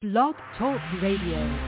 Blog Talk Radio.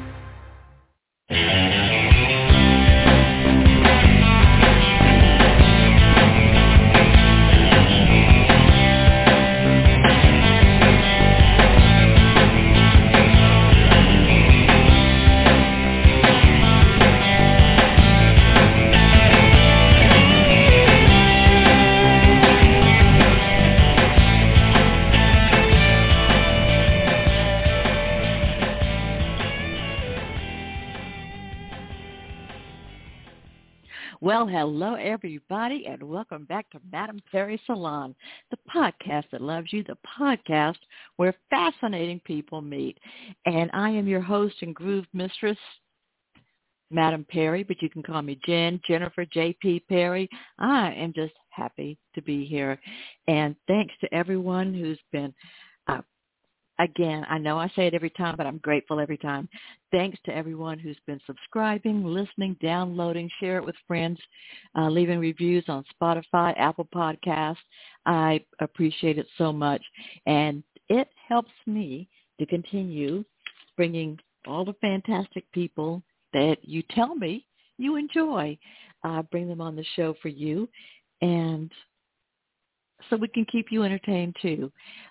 Well, hello, everybody, and welcome back to Madam Perry Salon, the podcast that loves you, the podcast where fascinating people meet. And I am your host and groove mistress, Madam Perry, but you can call me Jennifer J.P. Perry. I am just happy to be here. And thanks to everyone who's been again, I know I say it every time, but I'm grateful every time. Thanks to everyone who's been subscribing, listening, downloading, share it with friends, leaving reviews on Spotify, Apple Podcasts. I appreciate it so much. And it helps me to continue bringing all the fantastic people that you tell me you enjoy, bring them on the show for you. And so we can keep you entertained too.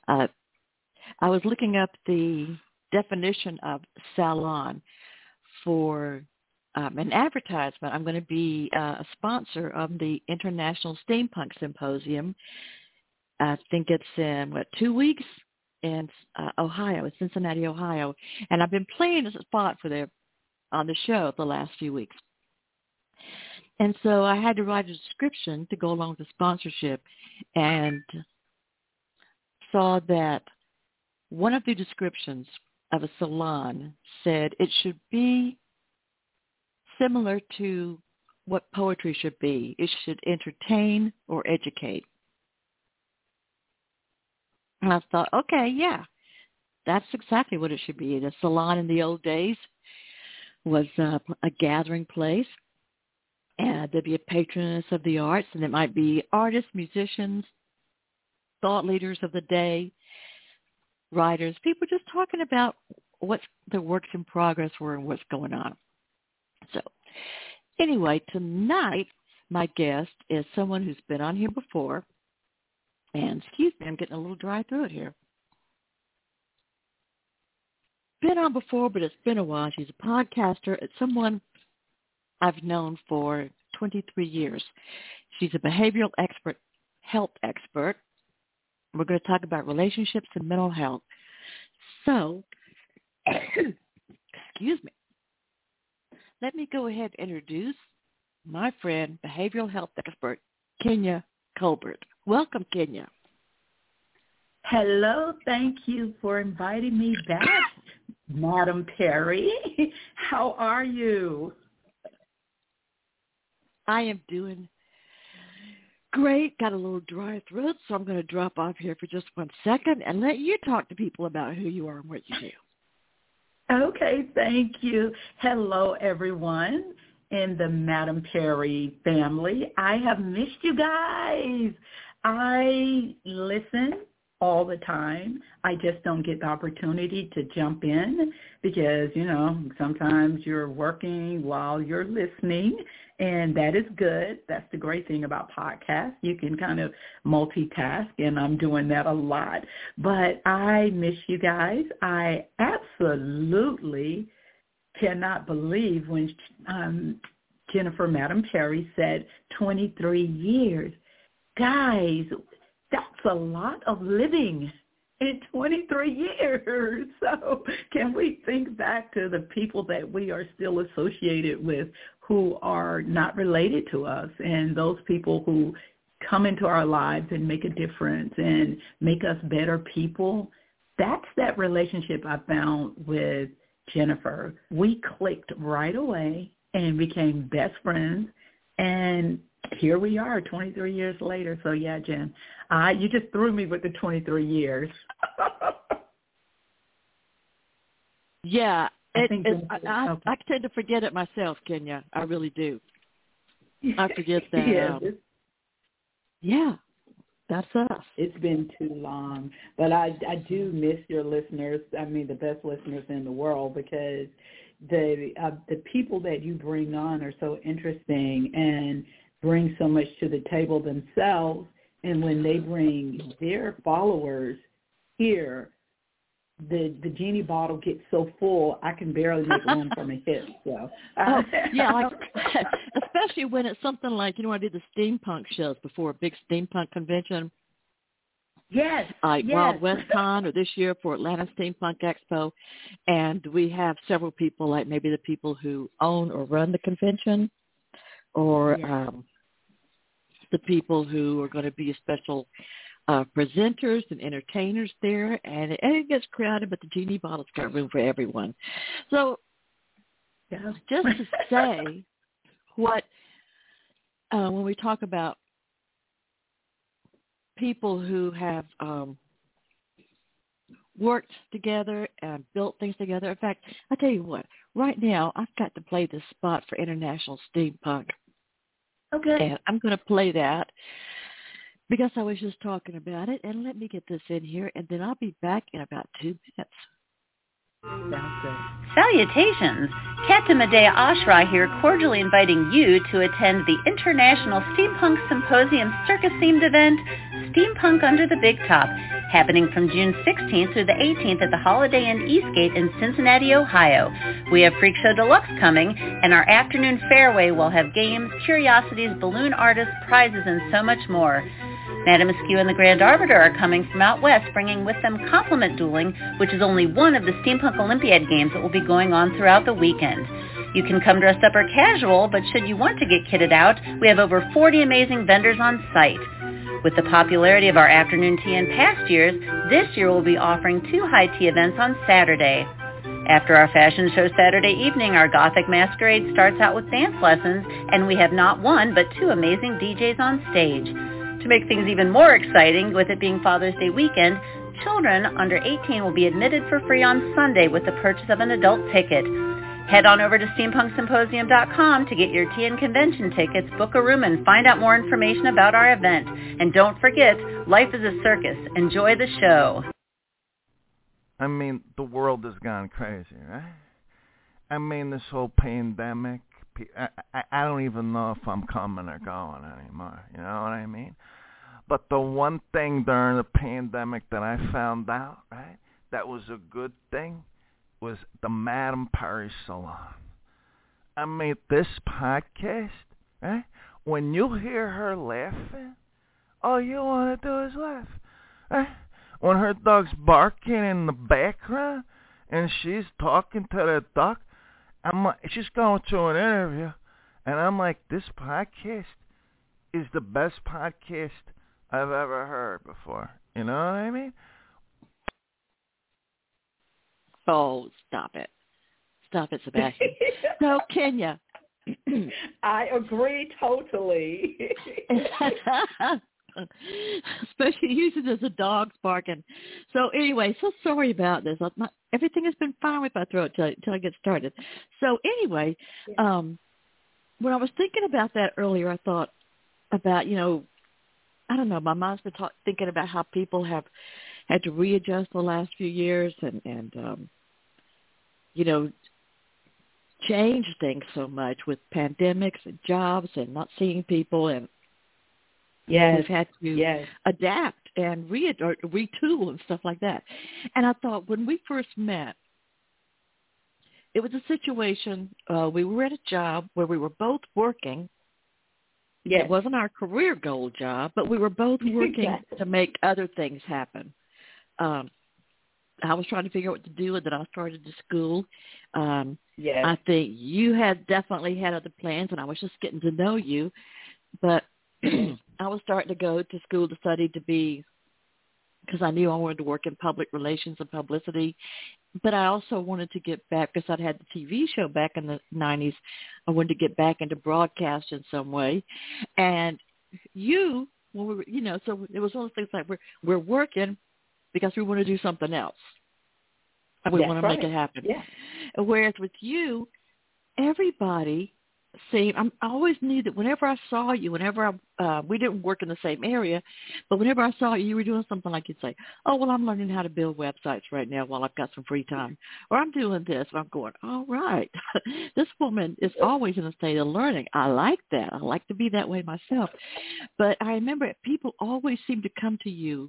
I was looking up the definition of salon for an advertisement. I'm going to be a sponsor of the International Steampunk Symposium. I think it's in, 2 weeks in Ohio, Cincinnati, Ohio. And I've been playing as a spot for them on the show the last few weeks. And so I had to write a description to go along with the sponsorship and saw that one of the descriptions of a salon said it should be similar to what poetry should be. It should entertain or educate. And I thought, okay, yeah, that's exactly what it should be. The salon in the old days was a gathering place, and there'd be a patroness of the arts, and it might be artists, musicians, thought leaders of the day, writers, people just talking about what their works in progress were and what's going on. So anyway, tonight my guest is someone who's been on here before. And excuse me, I'm getting a little dry throat here. Been on before, but it's been a while. She's a podcaster. It's someone I've known for 23 years. She's a behavioral expert, health expert. We're going to talk about relationships and mental health. So, excuse me. Let me go ahead and introduce my friend, behavioral health expert, Kenya Colbert. Welcome, Kenya. Hello. Thank you for inviting me back, Madam Perry. How are you? I am doing great. Got a little dry throat, so I'm going to drop off here for just 1 second and let you talk to people about who you are and what you do. Okay, thank you. Hello, everyone in the Madam Perry family. I have missed you guys. I listen all the time. I just don't get the opportunity to jump in because, sometimes you're working while you're listening, and that is good. That's the great thing about podcasts. You can kind of multitask, and I'm doing that a lot. But I miss you guys. I absolutely cannot believe when Jennifer, Madam Perry, said 23 years. Guys, that's a lot of living in 23 years. So can we think back to the people that we are still associated with who are not related to us, and those people who come into our lives and make a difference and make us better people? That's that relationship I found with Jennifer. We clicked right away and became best friends, and here we are 23 years later. So, yeah, Jen, you just threw me with the 23 years. Yeah, I tend to forget it myself, Kenya. I really do. I forget that. Yes. Yeah. That's us. It's been too long. But I do miss your listeners, I mean the best listeners in the world, because the people that you bring on are so interesting and bring so much to the table themselves. And when they bring their followers here, the genie bottle gets so full I can barely make room for my hips. So yeah, like, especially when it's something like, I did the steampunk shows before, a big steampunk convention. Yes. Like yes. Wild West Con, or this year for Atlanta Steampunk Expo, and we have several people, like maybe the people who own or run the convention, or the people who are going to be special presenters and entertainers there, and it gets crowded, but the genie bottle's got room for everyone. So just to say what, when we talk about people who have worked together and built things together. In fact, I tell you what, right now I've got to play this spot for International Steampunk. Okay. And I'm going to play that because I was just talking about it. And let me get this in here, and then I'll be back in about 2 minutes. Sounds good. Salutations! Captain Medea Ashra here, cordially inviting you to attend the International Steampunk Symposium circus-themed event, Steampunk Under the Big Top, happening from June 16th through the 18th at the Holiday Inn Eastgate in Cincinnati, Ohio. We have Freak Show Deluxe coming, and our afternoon fairway will have games, curiosities, balloon artists, prizes, and so much more. Madame Askew and the Grand Arbiter are coming from out west, bringing with them Compliment Dueling, which is only one of the Steampunk Olympiad games that will be going on throughout the weekend. You can come dressed up or casual, but should you want to get kitted out, we have over 40 amazing vendors on site. With the popularity of our afternoon tea in past years, this year we'll be offering 2 high tea events on Saturday. After our fashion show Saturday evening, our Gothic Masquerade starts out with dance lessons, and we have not one but 2 amazing DJs on stage. To make things even more exciting, with it being Father's Day weekend, children under 18 will be admitted for free on Sunday with the purchase of an adult ticket. Head on over to steampunksymposium.com to get your tea and convention tickets, book a room, and find out more information about our event. And don't forget, life is a circus. Enjoy the show. I mean, the world has gone crazy, right? I mean, this whole pandemic, I don't even know if I'm coming or going anymore, you know what I mean? But the one thing during the pandemic that I found out, right, that was a good thing, was the Madame Perry Salon. I mean, this podcast, right, when you hear her laughing, all you want to do is laugh, right? When her dog's barking in the background and she's talking to the dog, I'm like, she's going through an interview, and I'm like, this podcast is the best podcast I've ever heard before. You know what I mean? Oh, stop it. Stop it, Sebastian. So, Kenya. I agree totally. Especially using as a dog's barking. So anyway, so sorry about this. Everything has been fine with my throat till I get started. So anyway, when I was thinking about that earlier, I thought about, I don't know, my mind's been thinking about how people have had to readjust the last few years and change things so much with pandemics and jobs and not seeing people, and we've had to adapt and retool and stuff like that. And I thought when we first met, it was a situation, we were at a job where we were both working. Yes. It wasn't our career goal job, but we were both working to make other things happen. I was trying to figure out what to do, and then I started to school. I think you had definitely had other plans, and I was just getting to know you. But I was starting to go to school to study because I knew I wanted to work in public relations and publicity. But I also wanted to get back, because I'd had the TV show back in the 90s. I wanted to get back into broadcast in some way. And when we were, so it was one of those things like we're working because we want to do something else. And we want to make it happen. Yeah. Whereas with you, everybody I always knew that whenever I saw you, we didn't work in the same area, but whenever I saw you were doing something like you'd say, oh, well, I'm learning how to build websites right now while I've got some free time, or I'm doing this, and I'm going, all right, this woman is always in a state of learning. I like that. I like to be that way myself. But I remember people always seemed to come to you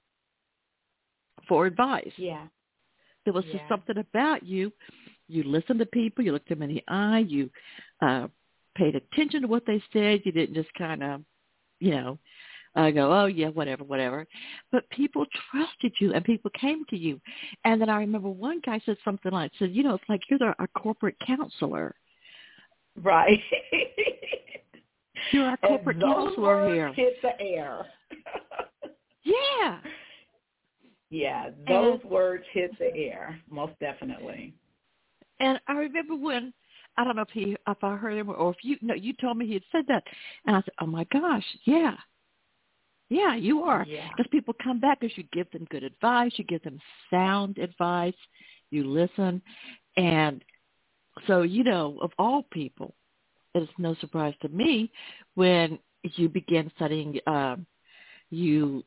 for advice. Yeah. There was just something about you. You listened to people. You looked them in the eye. You paid attention to what they said. You didn't just kind of, go, oh, yeah, whatever. But people trusted you, and people came to you. And then I remember one guy said something like, it's like you're a corporate counselor. Right. You're our corporate counselor here. Hit the air. Yeah. Yeah, those words hit the air, most definitely. And I remember when, I don't know if I heard him or if you told me he had said that. And I said, oh, my gosh, yeah. Yeah, you are. Because people come back because you give them good advice. You give them sound advice. You listen. And so, of all people, it's no surprise to me when you begin studying, you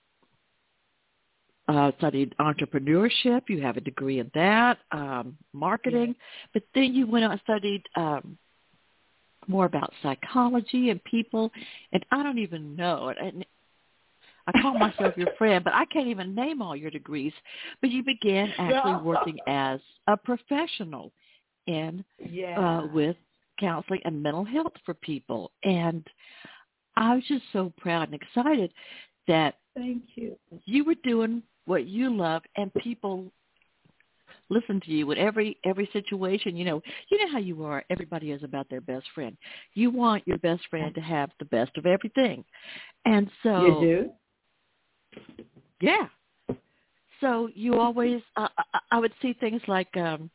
studied entrepreneurship. You have a degree in that, marketing. But then you went out and studied more about psychology and people. And I don't even know. And I call myself your friend, but I can't even name all your degrees. But you began actually working as a professional in with counseling and mental health for people. And I was just so proud and excited that you were doing what you love, and people listen to you in every situation. You know how you are. Everybody is about their best friend. You want your best friend to have the best of everything. And so you do? Yeah. So you always, I would see things like,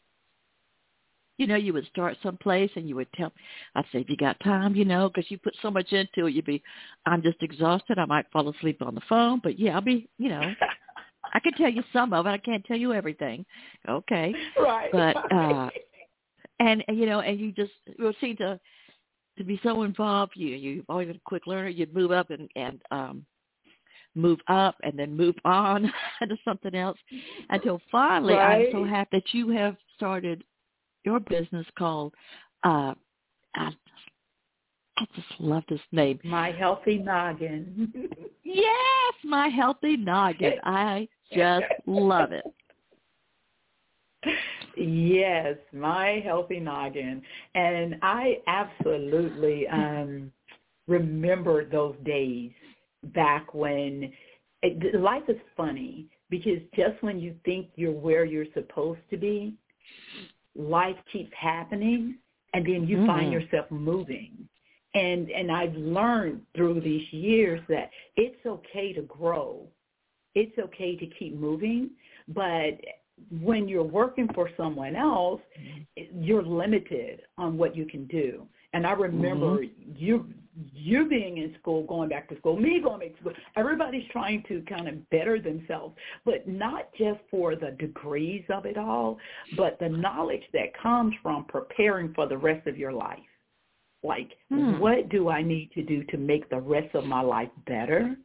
you would start someplace and you would tell, I'd say, if you got time, because you put so much into it, I'm just exhausted. I might fall asleep on the phone, but yeah, I'll be, I can tell you some of it. I can't tell you everything. Okay. Right. But, and you just seem to be so involved. You've always been a quick learner. You'd move up and move up and then move on to something else until finally I'm so happy that you have started your business called, I just love this name. My Healthy Noggin. Yes, My Healthy Noggin. I just love it. Yes, My Healthy Noggin. And I absolutely remember those days back when life is funny, because just when you think you're where you're supposed to be, life keeps happening, and then you find yourself moving. And I've learned through these years that it's okay to grow. It's okay to keep moving, but when you're working for someone else, you're limited on what you can do. And I remember you being in school, going back to school, me going back to school. Everybody's trying to kind of better themselves, but not just for the degrees of it all, but the knowledge that comes from preparing for the rest of your life. Like, what do I need to do to make the rest of my life better?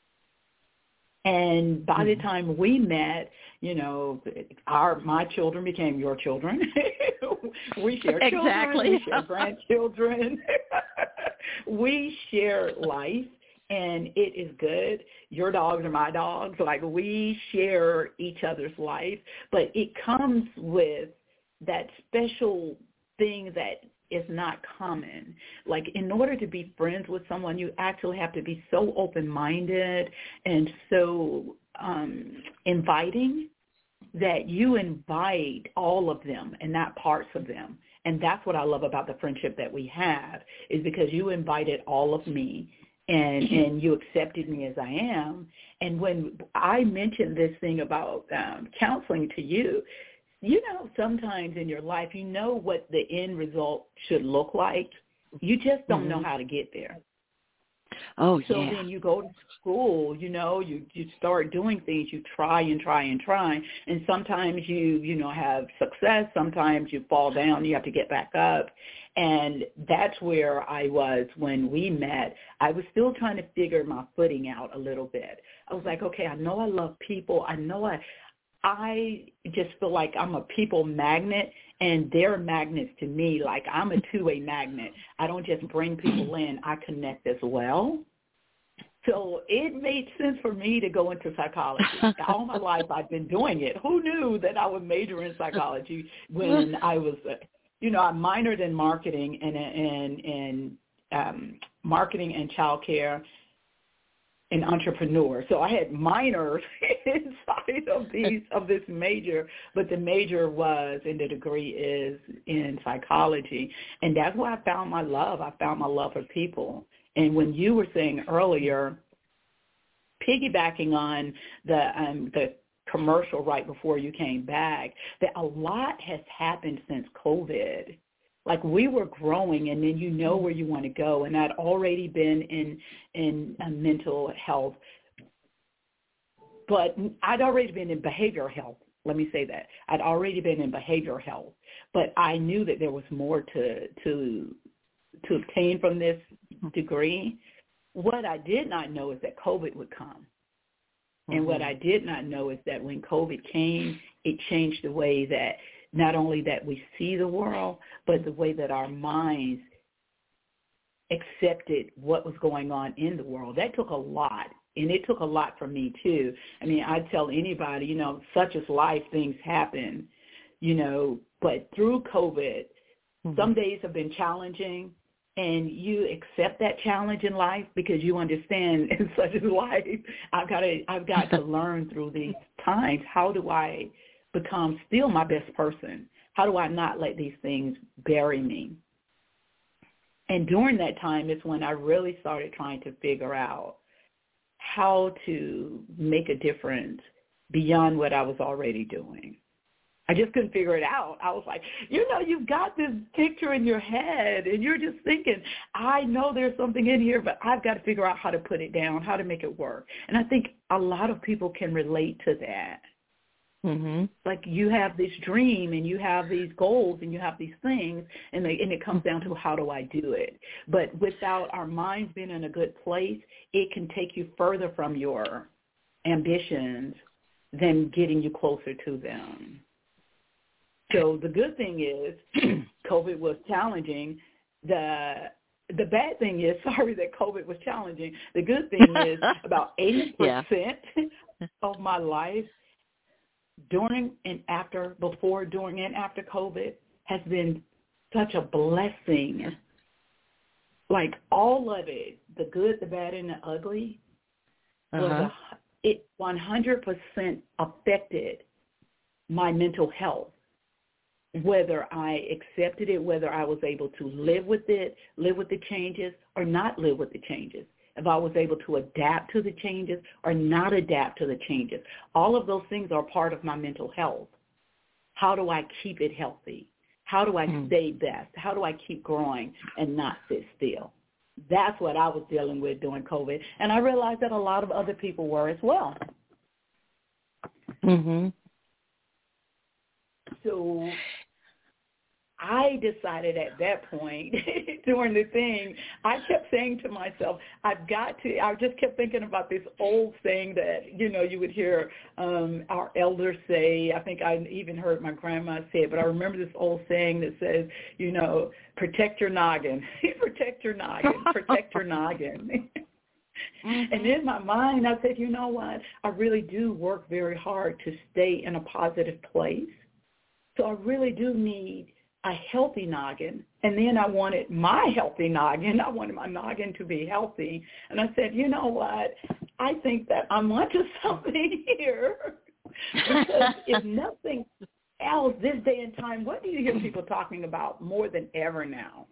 And by the time we met, my children became your children. We share children. We share grandchildren. We share life, and it is good. Your dogs are my dogs. Like, we share each other's life, but it comes with that special thing that is not common. Like, in order to be friends with someone, you actually have to be so open-minded and so inviting that you invite all of them and not parts of them. And that's what I love about the friendship that we have, is because you invited all of me and you accepted me as I am. And when I mentioned this thing about counseling to you, sometimes in your life, what the end result should look like. You just don't know how to get there. Oh, So yeah. then you go to school, you start doing things, you try and try and try, and sometimes you have success, sometimes you fall down, you have to get back up, and that's where I was when we met. I was still trying to figure my footing out a little bit. I was like, okay, I know I love people, I just feel like I'm a people magnet, and they're magnets to me. Like I'm a two-way magnet. I don't just bring people in, I connect as well. So it made sense for me to go into psychology. All my life I've been doing it. Who knew that I would major in psychology when I was, I minored in marketing and marketing and childcare and entrepreneur. So I had minors inside of this major, but the major was, and the degree is in psychology. And that's where I found my love. I found my love for people. And when you were saying earlier, piggybacking on the commercial right before you came back, that a lot has happened since COVID. Like we were growing, and then you know where you want to go. And I'd already been in mental health, but I'd already been in behavioral health. Let me say that. I'd already been in behavioral health, but I knew that there was more to obtain from this degree. What I did not know is that COVID would come. And what I did not know is that when COVID came, it changed the way that not only that we see the world, but the way that our minds accepted what was going on in the world. That took a lot, and it took a lot for me too. I mean, I tell anybody, such is life, things happen, but through COVID, some days have been challenging, and you accept that challenge in life because you understand in such is life, I've got to learn through these times, how do I become still my best person? How do I not let these things bury me? And during that time is when I really started trying to figure out how to make a difference beyond what I was already doing. I just couldn't figure it out. I was like, you've got this picture in your head, and you're just thinking, I know there's something in here, but I've got to figure out how to put it down, how to make it work. And I think a lot of people can relate to that. Mm-hmm. Like you have this dream and you have these goals and you have these things, and it comes down to how do I do it. But without our minds being in a good place, it can take you further from your ambitions than getting you closer to them. So the good thing is COVID was challenging. The bad thing is, sorry that COVID was challenging. The good thing is about 80% of my life during and after, before, during, and after COVID has been such a blessing. Like all of it, the good, the bad, and the ugly, it 100% affected my mental health. Whether I accepted it, whether I was able to live with it, live with the changes, or not live with the changes. If I was able to adapt to the changes or not adapt to the changes. All of those things are part of my mental health. How do I keep it healthy? How do I stay best? How do I keep growing and not sit still? That's what I was dealing with during COVID. And I realized that a lot of other people were as well. Mm-hmm. So I decided at that point during the thing, I kept saying to myself, I just kept thinking about this old saying that, you would hear our elders say. I think I even heard my grandma say it, but I remember this old saying that says, protect your noggin, protect your noggin, protect your noggin. And in my mind, I said, you know what? I really do work very hard to stay in a positive place. So I really do need a healthy noggin. And then I wanted my healthy noggin. I wanted my noggin to be healthy. And I said, you know what? I think that I'm onto something here. Because if nothing else, this day and time, what do you hear people talking about more than ever now?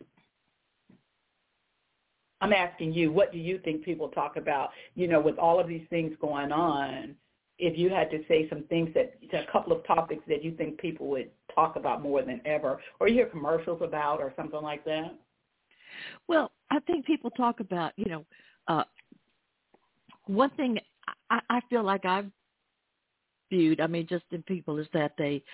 I'm asking you, what do you think people talk about, with all of these things going on? If you had to say some things a couple of topics that you think people would talk about more than ever, or you hear commercials about or something like that? Well, I think people talk about, one thing I feel like I've viewed, I mean, just in people is that they,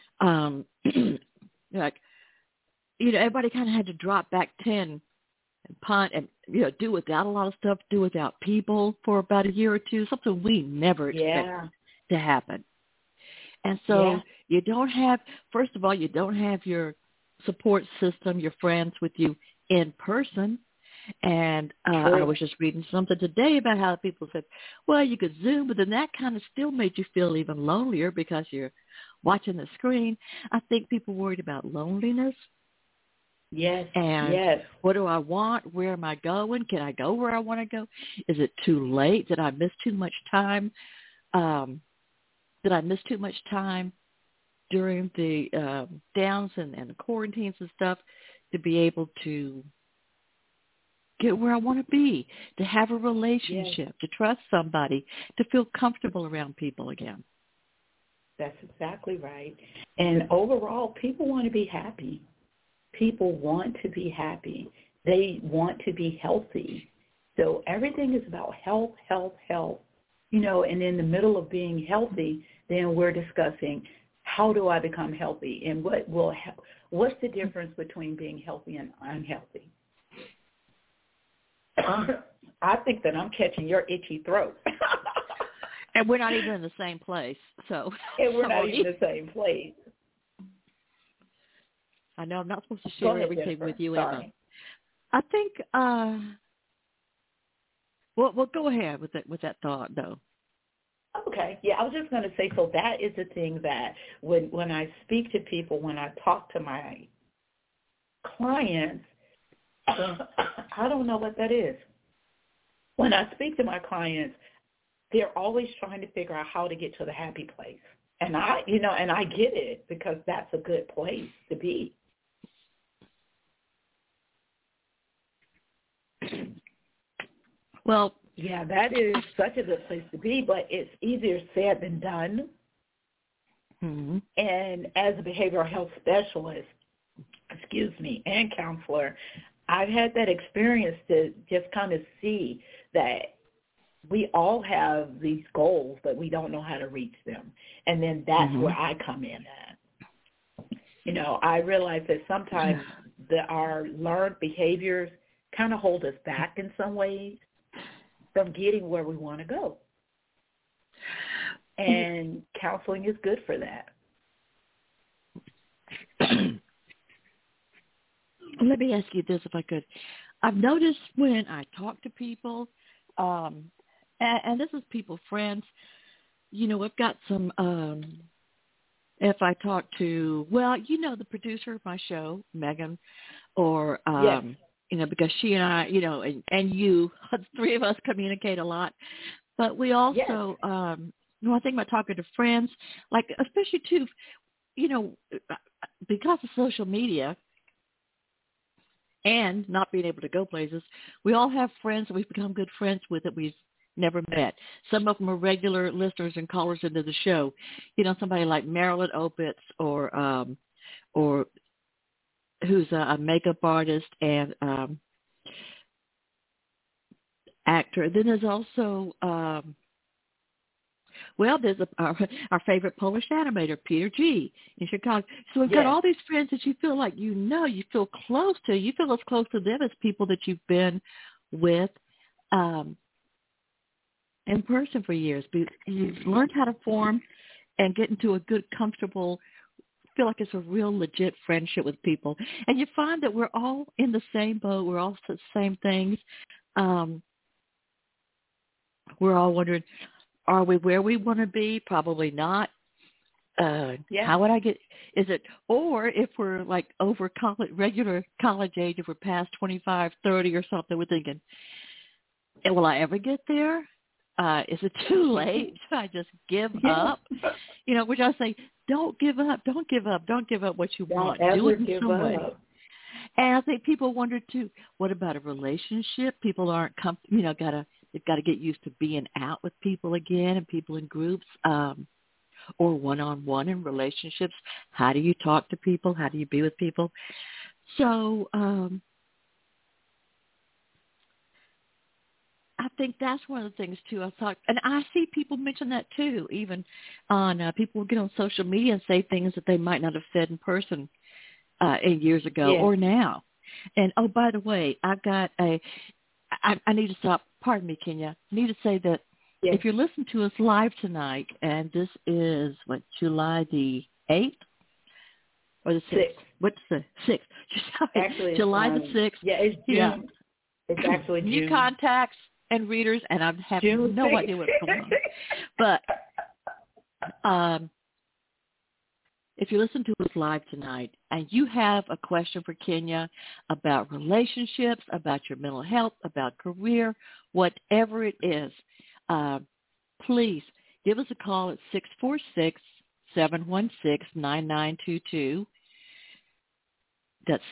like, everybody kind of had to drop back 10 and punt and, do without a lot of stuff, do without people for about a year or two, something we never expected to happen. And so you don't have, first of all, you don't have your support system, your friends with you in person. And I was just reading something today about how people said, well, you could Zoom, but then that kind of still made you feel even lonelier because you're watching the screen. I think people worried about loneliness. Yes. And what do I want? Where am I going? Can I go where I want to go? Is it too late? Did I miss too much time? Did I miss too much time during the downs and the quarantines and stuff to be able to get where I want to be, to have a relationship, to trust somebody, to feel comfortable around people again? That's exactly right. And overall, people want to be happy. People want to be happy. They want to be healthy. So everything is about health, health, health. And in the middle of being healthy, then we're discussing how do I become healthy and what's the difference between being healthy and unhealthy. I think that I'm catching your itchy throat. And we're not even in the same place. So. And we're not even in the same place. I know I'm not supposed to share everything Jennifer. with you, Sorry. Emma. I think, well, go ahead with that thought, though. Okay. Yeah, I was just going to say, so that is the thing that when I speak to people, when I talk to my clients, I don't know what that is. When I speak to my clients, they're always trying to figure out how to get to the happy place. And I get it because that's a good place to be. Well, yeah, that is such a good place to be, but it's easier said than done. Mm-hmm. And as a behavioral health specialist, and counselor, I've had that experience to just kind of see that we all have these goals, but we don't know how to reach them. And then that's where I come in at. I realize that sometimes our learned behaviors kind of hold us back in some ways from getting where we want to go. And counseling is good for that. Let me ask you this, if I could. I've noticed when I talk to people, and this is people, friends, I've got some, if I talk to, the producer of my show, Megan, or, because she and I, and you, the three of us communicate a lot. But we also, I think about talking to friends, like especially too, because of social media and not being able to go places, we all have friends that we've become good friends with that we've never met. Some of them are regular listeners and callers into the show. Somebody like Marilyn Opitz or who's a makeup artist and actor. Then there's also, there's our favorite Polish animator, Peter G. in Chicago. So we've got all these friends that you feel like you feel close to. You feel as close to them as people that you've been with in person for years. You've learned how to form and get into a good, comfortable, feel like it's a real legit friendship with people. And you find that we're all in the same boat. We're all the same things. We're all wondering, are we where we want to be? Probably not. How would I get, is it, or if we're like over regular college age, if we're past 25, 30 or something, we're thinking, will I ever get there? Is it too late? Should I just give up? Which I say, don't give up. Don't give up. Don't give up what you want. Do it in some way. And I think people wonder too, what about a relationship? People aren't, they've got to get used to being out with people again and people in groups or one-on-one in relationships. How do you talk to people? How do you be with people? So I think that's one of the things too. I thought, and I see people mention that too. Even on people get on social media and say things that they might not have said in person 8 years ago or now. And oh, by the way, I've got I need to stop. Pardon me, Kenya. I need to say that if you're listening to us live tonight, and this is July the 8th or the 6th. What's the 6th? Actually, July the 6th. Yeah, it's June. Yeah. It's actually June. New contacts and readers, and I have no idea what's going on. But if you listen to us live tonight and you have a question for Kenya about relationships, about your mental health, about career, whatever it is, please give us a call at 646-716-9922. That's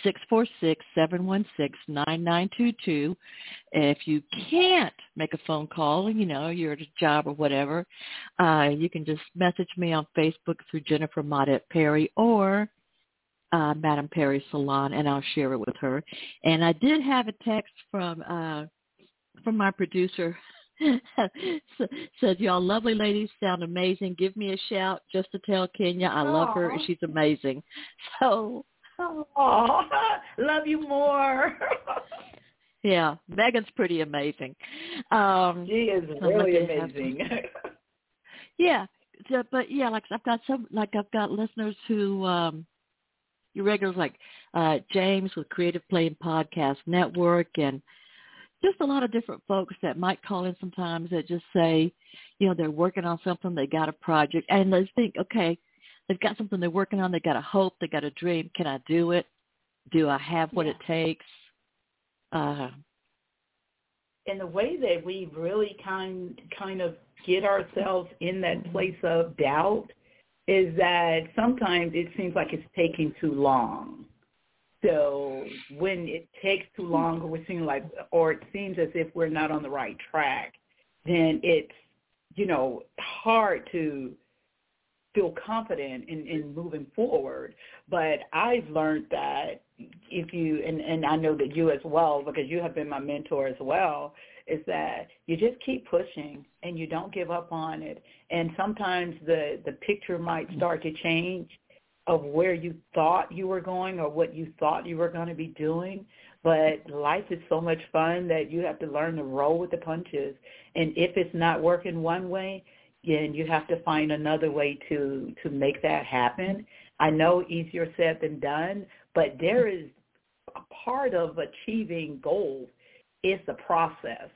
646-716-9922. If you can't make a phone call, you're at a job or whatever, you can just message me on Facebook through Jennifer Maudette Perry or Madam Perry Salon, and I'll share it with her. And I did have a text from my producer. Said, y'all lovely ladies sound amazing. Give me a shout just to tell Kenya I love her and she's amazing. So... Oh, love you more. Yeah, Megan's pretty amazing. She is really amazing. Yeah, but yeah, I've got listeners who your regulars like James with Creative Play and Podcast Network, and just a lot of different folks that might call in sometimes that just say, they're working on something, they got a project, and they think, okay, they've got something they're working on. They got a hope. They got a dream. Can I do it? Do I have what it takes? And the way that we really kind of get ourselves in that place of doubt is that sometimes it seems like it's taking too long. So when it takes too long, or it seems as if we're not on the right track, then it's hard to feel confident in moving forward. But I've learned that if you, and I know that you as well, because you have been my mentor as well, is that you just keep pushing and you don't give up on it. And sometimes the picture might start to change of where you thought you were going or what you thought you were going to be doing. But life is so much fun that you have to learn to roll with the punches. And if it's not working one way, then you have to find another way to make that happen. I know easier said than done, but there is a part of achieving goals is the process.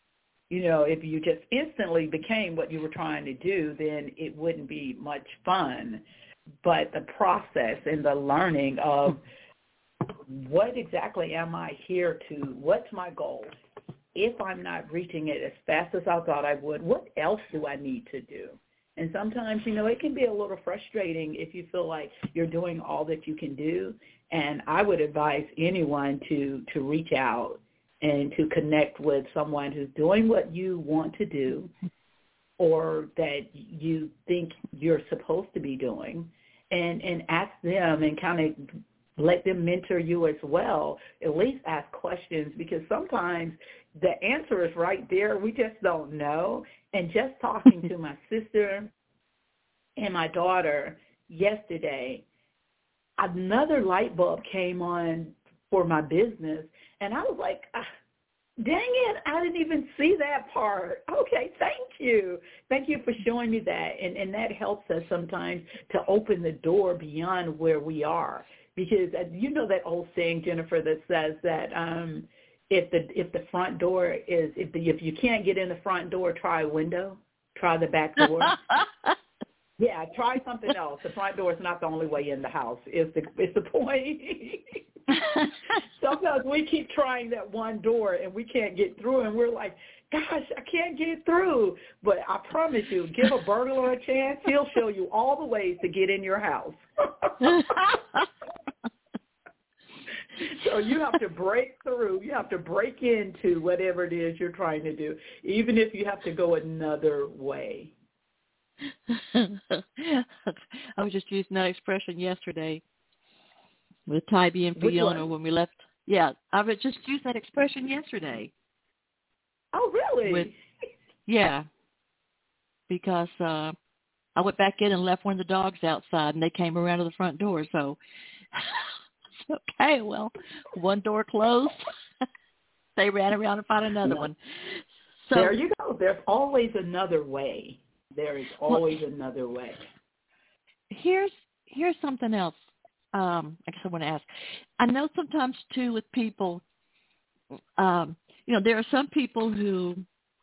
If you just instantly became what you were trying to do, then it wouldn't be much fun. But the process and the learning of what exactly am I here to, what's my goal? If I'm not reaching it as fast as I thought I would, what else do I need to do? And sometimes, it can be a little frustrating if you feel like you're doing all that you can do. And I would advise anyone to reach out and to connect with someone who's doing what you want to do or that you think you're supposed to be doing, and ask them and kind of let them mentor you as well. At least ask questions, because sometimes the answer is right there. We just don't know. And just talking to my sister and my daughter yesterday, another light bulb came on for my business. And I was like, dang it, I didn't even see that part. Okay, thank you. Thank you for showing me that. And that helps us sometimes to open the door beyond where we are. Because that old saying, Jennifer, that says that if the front door is, if you can't get in the front door, try a window, try the back door. Yeah, try something else. The front door is not the only way in the house. Is the point. Sometimes we keep trying that one door and we can't get through, and we're like, gosh, I can't get through. But I promise you, give a burglar a chance. He'll show you all the ways to get in your house. So you have to break through. You have to break into whatever it is you're trying to do, even if you have to go another way. I was just using that expression yesterday with Tybee and Fiona when we left. Yeah, I was just used that expression yesterday. Oh, really? Yeah, because I went back in and left one of the dogs outside, and they came around to the front door. So, okay, well, one door closed. They ran around and found another one. So there you go. There's always another way. There is always another way. Here's something else. I guess I want to ask. I know sometimes too with people, there are some people who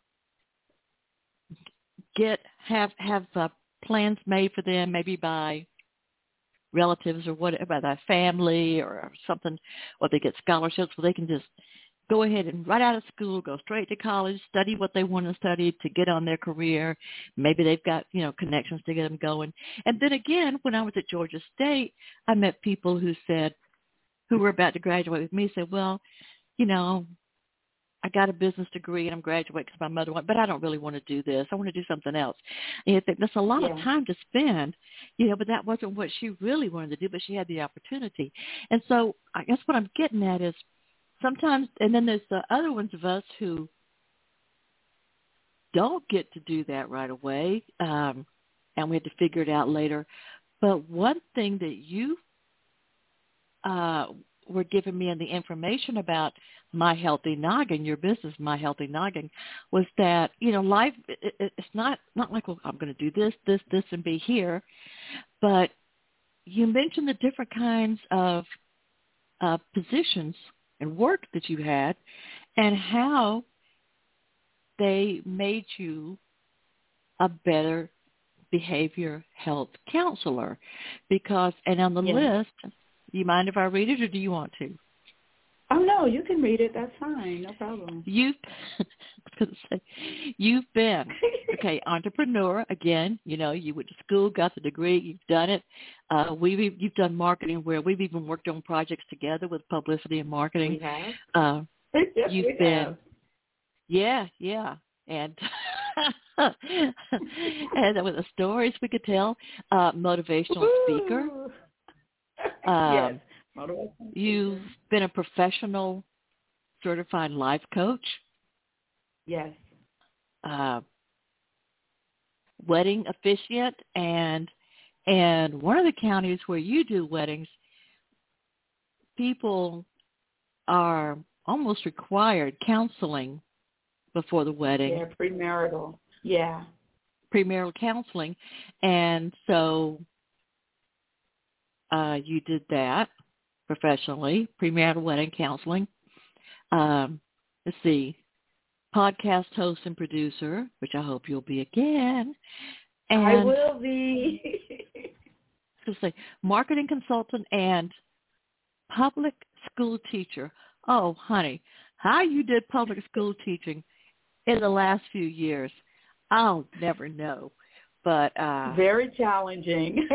have plans made for them, maybe by relatives or whatever, by their family or something, or they get scholarships where they can just go ahead and right out of school, go straight to college, study what they want to study to get on their career. Maybe they've got, connections to get them going. And then again, when I was at Georgia State, I met people who were about to graduate with me, said, well, I got a business degree and I'm graduating because my mother went, but I don't really want to do this. I want to do something else. And you think that's a lot of time to spend, but that wasn't what she really wanted to do, but she had the opportunity. And so I guess what I'm getting at is sometimes, and then there's the other ones of us who don't get to do that right away, and we had to figure it out later. But one thing that you were giving me in the information about My Healthy Noggin, your business, My Healthy Noggin, was that, life, it's not like, well, I'm going to do this, and be here. But you mentioned the different kinds of positions and work that you had and how they made you a better behavior health counselor. Because, and on the list, do you mind if I read it or do you want to? Oh, no, you can read it. That's fine. No problem. You've been, entrepreneur. Again, you went to school, got the degree, you've done it. You've done marketing where we've even worked on projects together with publicity and marketing. We have. Yes, you've been, have. Yeah. And and with the stories we could tell, motivational speaker. Yes. You've been a professional certified life coach. Yes. Wedding officiant, and one of the counties where you do weddings, people are almost required counseling before the wedding. Yeah, premarital. Yeah. Premarital counseling. And so you did that professionally, premarital wedding counseling. Let's see, podcast host and producer, which I hope you'll be again. And I will be. Let's say marketing consultant and public school teacher. Oh, honey, how you did public school teaching in the last few years, I'll never know. But very challenging.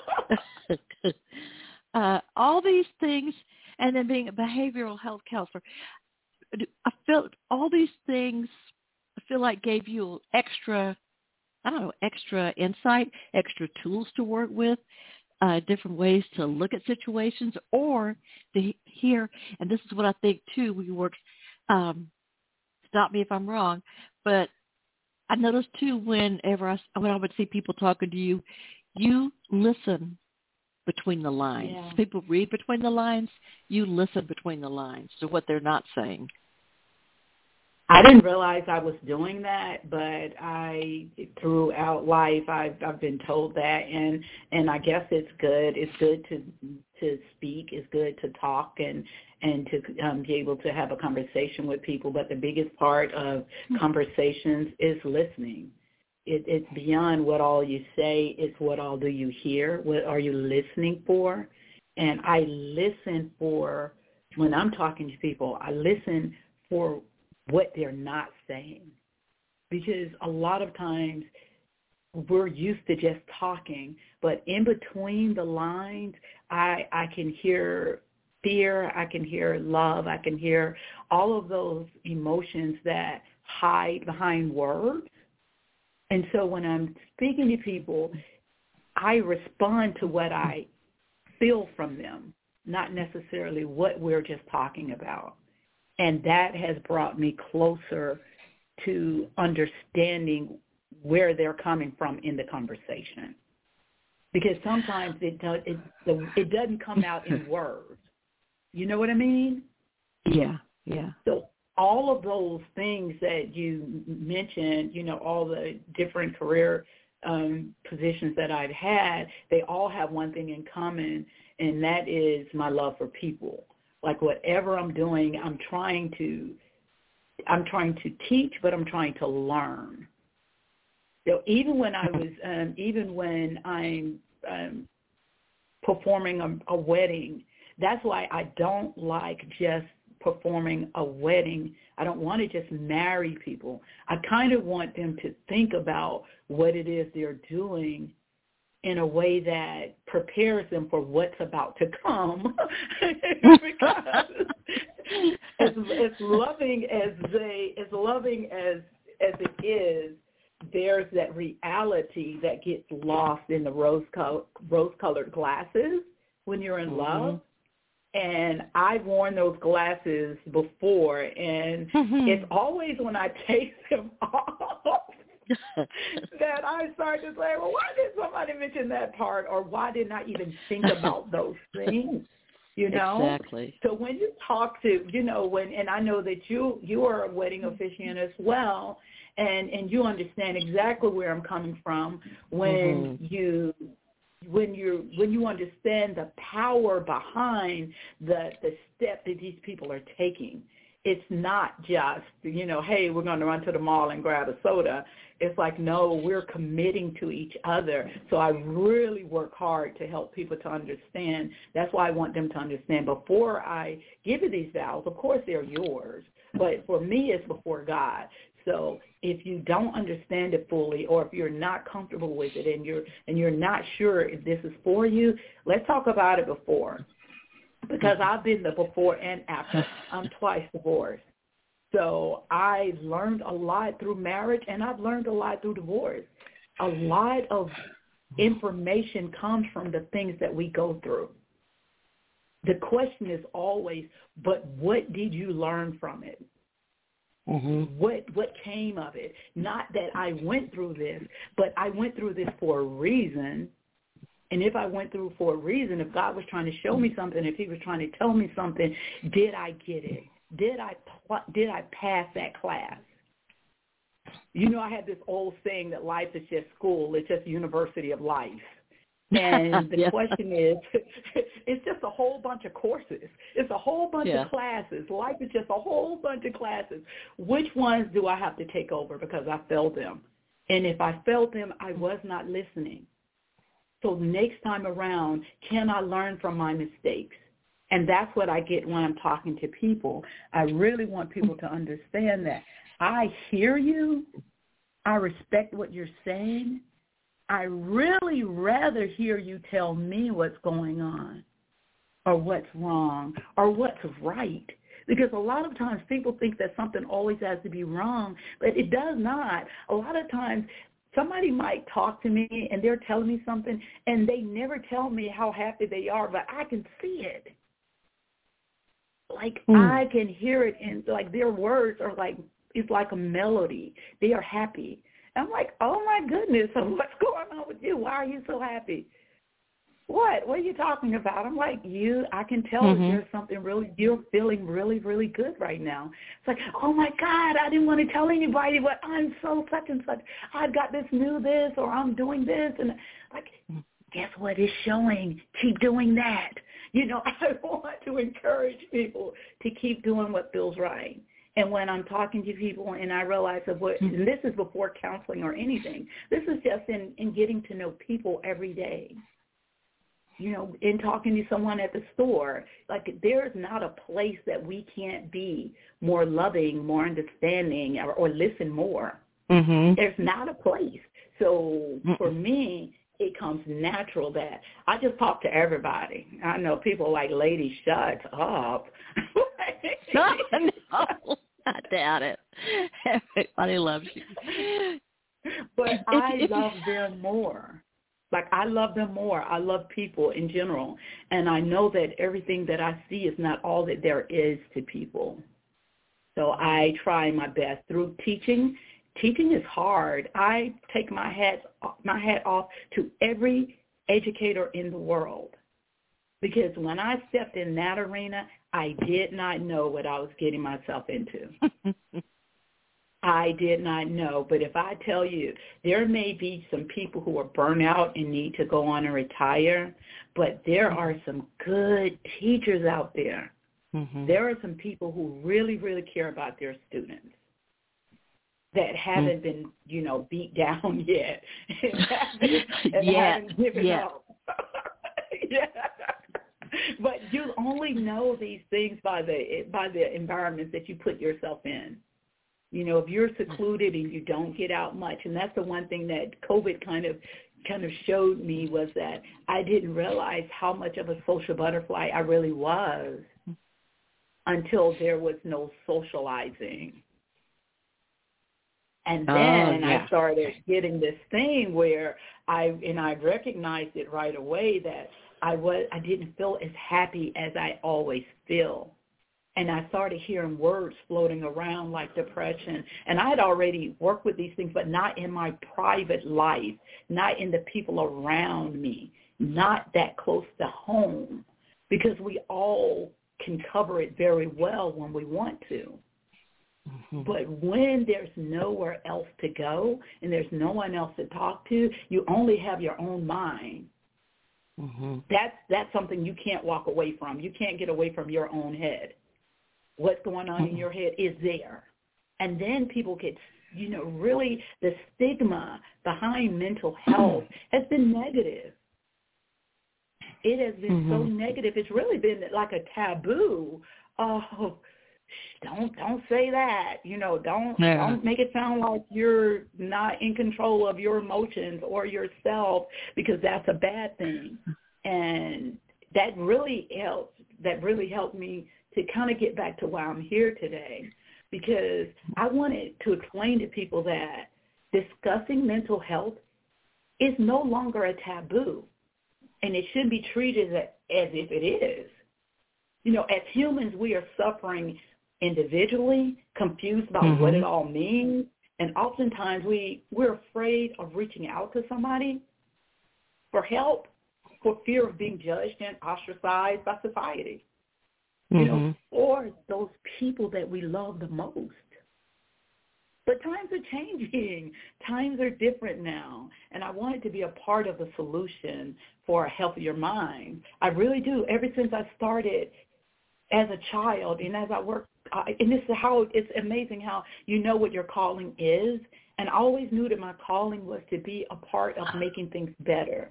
All these things, and then being a behavioral health counselor, I felt all these things, I feel like gave you extra insight, extra tools to work with, different ways to look at situations or to hear. And this is what I think, too, when you work, stop me if I'm wrong, but I noticed, too, when I would see people talking to you, you listen between the lines. Yeah. People read between the lines. You listen between the lines to what they're not saying. I didn't realize I was doing that, but throughout life I've been told that, and I guess it's good. It's good to speak. It's good to talk and to be able to have a conversation with people. But the biggest part of conversations is listening. It's beyond what all you say. It's what all do you hear? What are you listening for? And I listen for, when I'm talking to people, I listen for what they're not saying. Because a lot of times we're used to just talking, but in between the lines, I can hear fear, I can hear love, I can hear all of those emotions that hide behind words. And so when I'm speaking to people, I respond to what I feel from them, not necessarily what we're just talking about. And that has brought me closer to understanding where they're coming from in the conversation. Because sometimes it doesn't come out in words. You know what I mean? Yeah. So all of those things that you mentioned, all the different career positions that I've had, they all have one thing in common, and that is my love for people. Like whatever I'm doing, I'm trying to teach, but I'm trying to learn. So even when I'm performing a wedding, that's why I don't like just performing a wedding. I don't want to just marry people. I kind of want them to think about what it is they're doing in a way that prepares them for what's about to come. Because as loving as it is, there's that reality that gets lost in the rose-colored glasses when you're in love. And I've worn those glasses before, and it's always when I take them off that I start to say, well, why did somebody mention that part, or why didn't I even think about those things? Exactly. So when you talk to, and I know that you are a wedding officiant as well, and you understand exactly where I'm coming from when you understand the power behind the step that these people are taking. It's not just, hey, we're going to run to the mall and grab a soda. It's like, no, we're committing to each other. So I really work hard to help people to understand. That's why I want them to understand before I give you these vows, of course they're yours, but for me it's before God. So if you don't understand it fully, or if you're not comfortable with it and you're not sure if this is for you, let's talk about it before. Because I've been the before and after. I'm twice divorced. So I learned a lot through marriage, and I've learned a lot through divorce. A lot of information comes from the things that we go through. The question is always, but what did you learn from it? What came of it? Not that I went through this, but I went through this for a reason. And if I went through for a reason, if God was trying to show me something, if he was trying to tell me something, did I get it? Did I pass that class? I had this old saying that life is just school. It's just university of life. And the question is, it's just a whole bunch of courses. It's a whole bunch of classes. Life is just a whole bunch of classes. Which ones do I have to take over because I failed them? And if I failed them, I was not listening. So next time around, can I learn from my mistakes? And that's what I get when I'm talking to people. I really want people to understand that. I hear you. I respect what you're saying. I really rather hear you tell me what's going on or what's wrong or what's right. Because a lot of times people think that something always has to be wrong, but it does not. A lot of times somebody might talk to me and they're telling me something and they never tell me how happy they are, but I can see it. Like I can hear it, and like their words are like, it's like a melody. They are happy. I'm like, oh my goodness, what's going on with you? Why are you so happy? What are you talking about? I'm like, I can tell there's something you're feeling really, really good right now. It's like, oh my God, I didn't want to tell anybody, but I'm so such and such. I've got this new this, or I'm doing this. And like, guess what? It's showing. Keep doing that. I want to encourage people to keep doing what feels right. And when I'm talking to people and I realize and this is before counseling or anything, this is just in getting to know people every day. In talking to someone at the store, like there's not a place that we can't be more loving, more understanding, or listen more. There's not a place. So for me, it comes natural that I just talk to everybody. I know people are like, lady, shut up. No, I doubt it. Everybody loves you. But I love them more. Like, I love them more. I love people in general. And I know that everything that I see is not all that there is to people. So I try my best through teaching. Teaching is hard. I take my hat off to every educator in the world, because when I stepped in that arena, I did not know what I was getting myself into. I did not know. But if I tell you, there may be some people who are burnt out and need to go on and retire, but there are some good teachers out there. Mm-hmm. There are some people who really, really care about their students that haven't been, beat down yet. Haven't given up. Yeah. But you only know these things by the environment that you put yourself in. If you're secluded and you don't get out much, and that's the one thing that COVID kind of showed me, was that I didn't realize how much of a social butterfly I really was until there was no socializing. And then I started getting this thing where I recognized it right away that I didn't feel as happy as I always feel. And I started hearing words floating around like depression. And I had already worked with these things, but not in my private life, not in the people around me, not that close to home, because we all can cover it very well when we want to. Mm-hmm. But when there's nowhere else to go and there's no one else to talk to, you only have your own mind. Mm-hmm. That's something you can't walk away from. You can't get away from your own head. What's going on in your head is there. And then people get, really the stigma behind mental health has been negative. It has been so negative. It's really been like a taboo. Oh, don't say that. Don't make it sound like you're not in control of your emotions or yourself, because that's a bad thing. And that really helped me to kind of get back to why I'm here today, because I wanted to explain to people that discussing mental health is no longer a taboo, and it shouldn't be treated as if it is. As humans, we are suffering individually, confused about what it all means, and oftentimes we're afraid of reaching out to somebody for help for fear of being judged and ostracized by society. Or those people that we love the most. But times are changing. Times are different now. And I wanted to be a part of the solution for a healthier mind. I really do. Ever since I started as a child and as I worked, and this is how it's amazing how you know what your calling is. And I always knew that my calling was to be a part of making things better.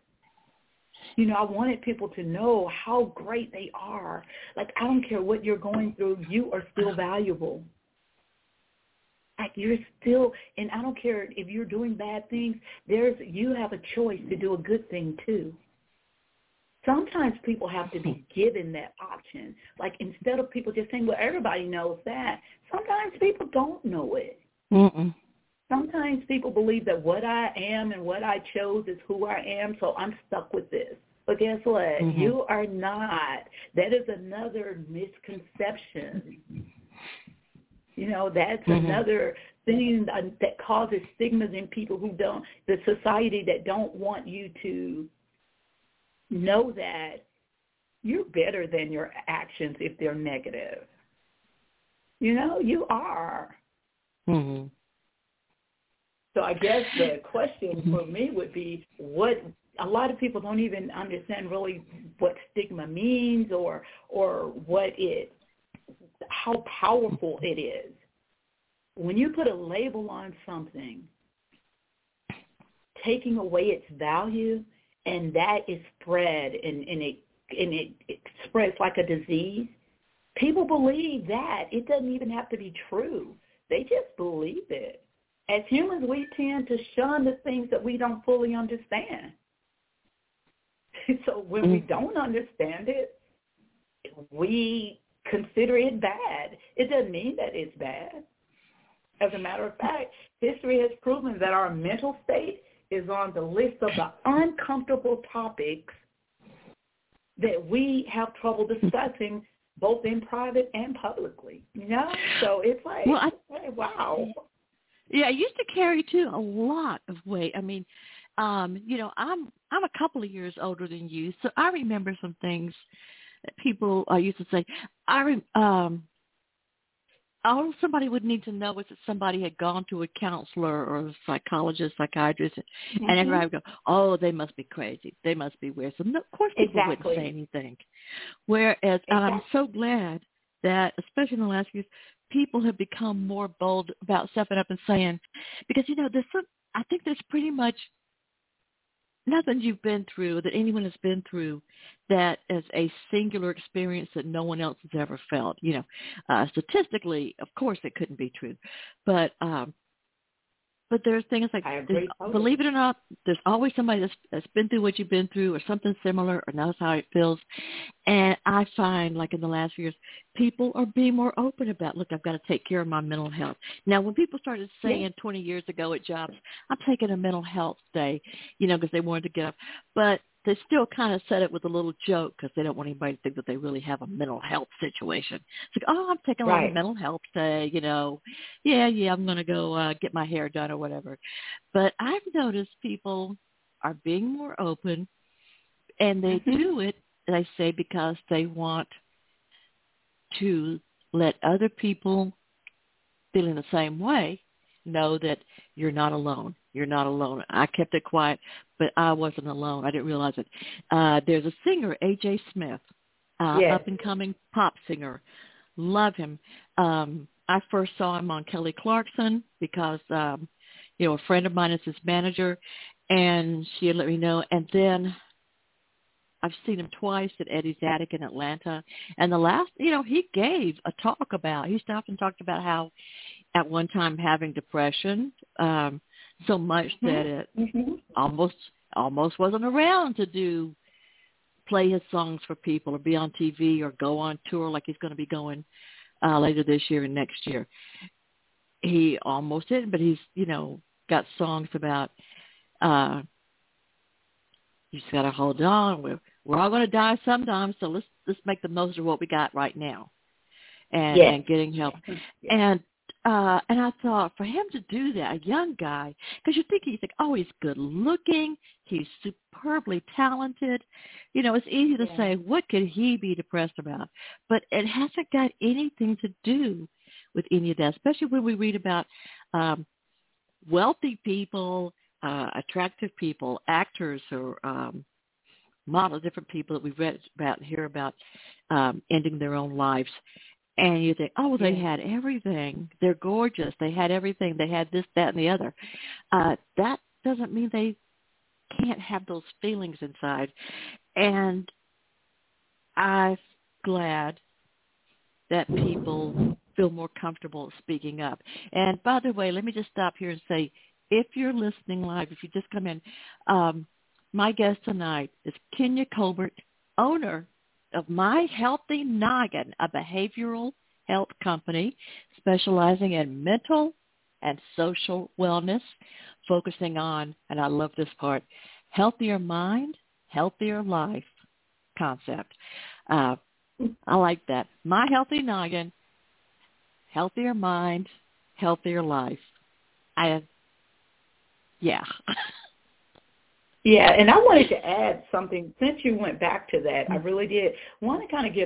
I wanted people to know how great they are. Like, I don't care what you're going through, you are still valuable. Like, you're still, and I don't care if you're doing bad things, you have a choice to do a good thing too. Sometimes people have to be given that option. Like, instead of people just saying, well, everybody knows that, sometimes people don't know it. Mm-mm. Sometimes people believe that what I am and what I chose is who I am, so I'm stuck with this. But guess what? You are not. That is another misconception. That's another thing that causes stigmas in people the society that don't want you to know that you're better than your actions if they're negative. You are. Mm-hmm. So I guess the question for me would be, a lot of people don't even understand really what stigma means or how powerful it is. When you put a label on something, taking away its value, and that is spread and it spreads like a disease, people believe that. It doesn't even have to be true. They just believe it. As humans, we tend to shun the things that we don't fully understand. So when we don't understand it, we consider it bad. It doesn't mean that it's bad. As a matter of fact, history has proven that our mental state is on the list of the uncomfortable topics that we have trouble discussing both in private and publicly, you know? So it's like, hey, wow. Yeah, I used to carry, too, a lot of weight. I mean, you know, I'm a couple of years older than you, so I remember some things that people used to say. All somebody would need to know is that somebody had gone to a counselor or a psychologist, psychiatrist, and everybody would go, oh, they must be crazy. They must be weird. So, of course, people wouldn't say anything. Whereas, and I'm so glad that, especially in the last years, people have become more bold about stepping up and saying, because, you know, I think there's pretty much nothing you've been through that anyone has been through that is a singular experience that no one else has ever felt. You know, statistically, of course, it couldn't be true, but there's things like, believe it or not, there's always somebody that's been through what you've been through or something similar or knows how it feels. And I find, like in the last few years, people are being more open about, look, I've got to take care of my mental health. Now, when people started saying 20 years ago at jobs, I'm taking a mental health day, you know, because they wanted to get up. But they still kind of said it with a little joke because they don't want anybody to think that they really have a mental health situation. It's like, oh, I'm taking a mental health day, you know. Yeah, I'm going to go get my hair done or whatever. But I've noticed people are being more open, and they do it, they say, because they want to let other people feeling the same way know that you're not alone. You're not alone. I kept it quiet, but I wasn't alone. I didn't realize it. There's a singer, A.J. Smith, up-and-coming pop singer. Love him. I first saw him on Kelly Clarkson because, you know, a friend of mine is his manager, and she had let me know. And then I've seen him twice at Eddie's Attic in Atlanta. And the last, you know, he gave a talk about, he stopped and talked about how at one time having depression, so much that it almost wasn't around to play his songs for people or be on TV or go on tour like he's going to be going later this year and next year. He almost didn't, but he's, you know, got songs about you just got to hold on. We're all going to die sometime, so let's make the most of what we got right now and getting help. And I thought, for him to do that, a young guy, because you think, oh, he's good looking, he's superbly talented. You know, it's easy to say, what could he be depressed about? But it hasn't got anything to do with any of that, especially when we read about wealthy people, attractive people, actors or model, different people that we've read about and hear about ending their own lives. And you think, oh, well, they had everything. They're gorgeous. They had everything. They had this, that, and the other. That doesn't mean they can't have those feelings inside. And I'm glad that people feel more comfortable speaking up. And by the way, let me just stop here and say, if you're listening live, if you just come in, my guest tonight is Kenya Colbert, owner of My Healthy Noggin, a behavioral health company specializing in mental and social wellness, focusing on, and I love this part, healthier mind, healthier life concept. I like that. My Healthy Noggin, healthier mind, healthier life. Yeah, and I wanted to add something. Since you went back to that, I really did want to kind of give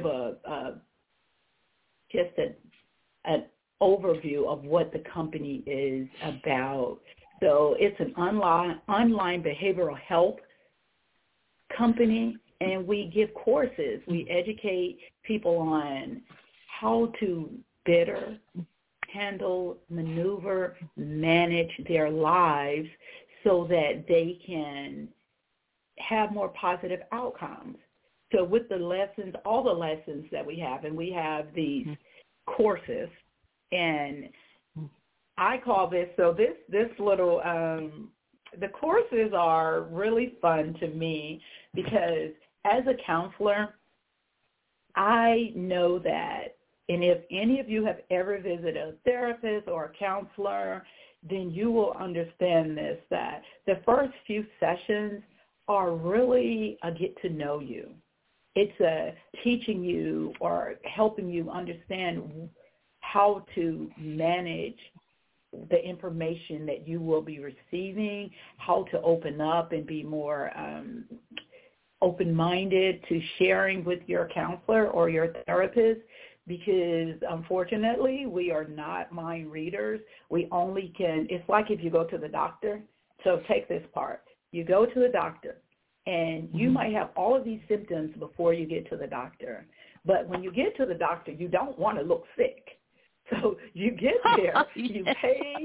just an overview of what the company is about. So it's an online behavioral health company, and we give courses. We educate people on how to better handle, maneuver, manage their lives so that they can have more positive outcomes. So with the lessons, all the lessons that we have, and we have these courses, and I call this, so this little, the courses are really fun to me because as a counselor, I know that, and if any of you have ever visited a therapist or a counselor, then you will understand this, that the first few sessions are really a get to know you. It's teaching you or helping you understand how to manage the information that you will be receiving, how to open up and be more open-minded to sharing with your counselor or your therapist, because unfortunately we are not mind readers. We only can, it's like if you go to the doctor. So take this part. You go to the doctor and you might have all of these symptoms before you get to the doctor. But when you get to the doctor, you don't want to look sick. So you get there, you pay,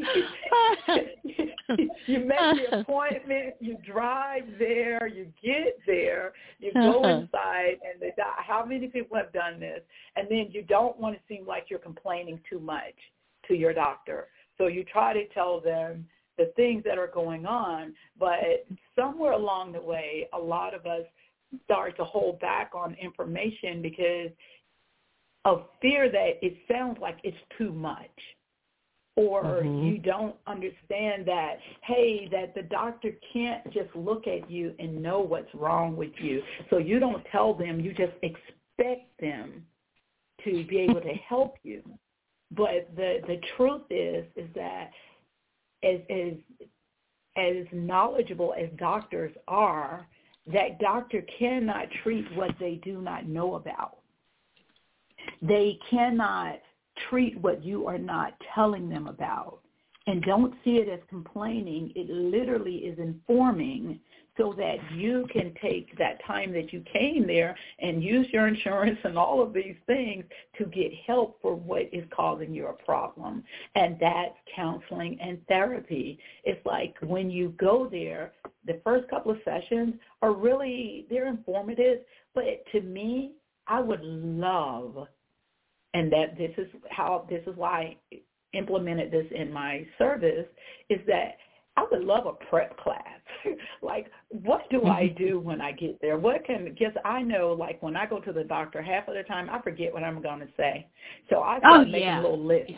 you make the appointment, you drive there, you get there, you go inside, and how many people have done this? And then you don't want to seem like you're complaining too much to your doctor. So you try to tell them the things that are going on, but somewhere along the way, a lot of us start to hold back on information because of fear that it sounds like it's too much, or you don't understand that, hey, that the doctor can't just look at you and know what's wrong with you. So you don't tell them, you just expect them to be able to help you. But the truth is that as knowledgeable as doctors are, that doctor cannot treat what they do not know about. They cannot treat what you are not telling them about. And don't see it as complaining. It literally is informing so that you can take that time that you came there and use your insurance and all of these things to get help for what is causing you a problem. And that's counseling and therapy. It's like when you go there, the first couple of sessions are really, they're informative. But to me, I would love, and that this is why I implemented this in my service, is that I would love a prep class. Like, what do I do when I get there? Because I know, like, when I go to the doctor, half of the time I forget what I'm going to say. So I start making a little list.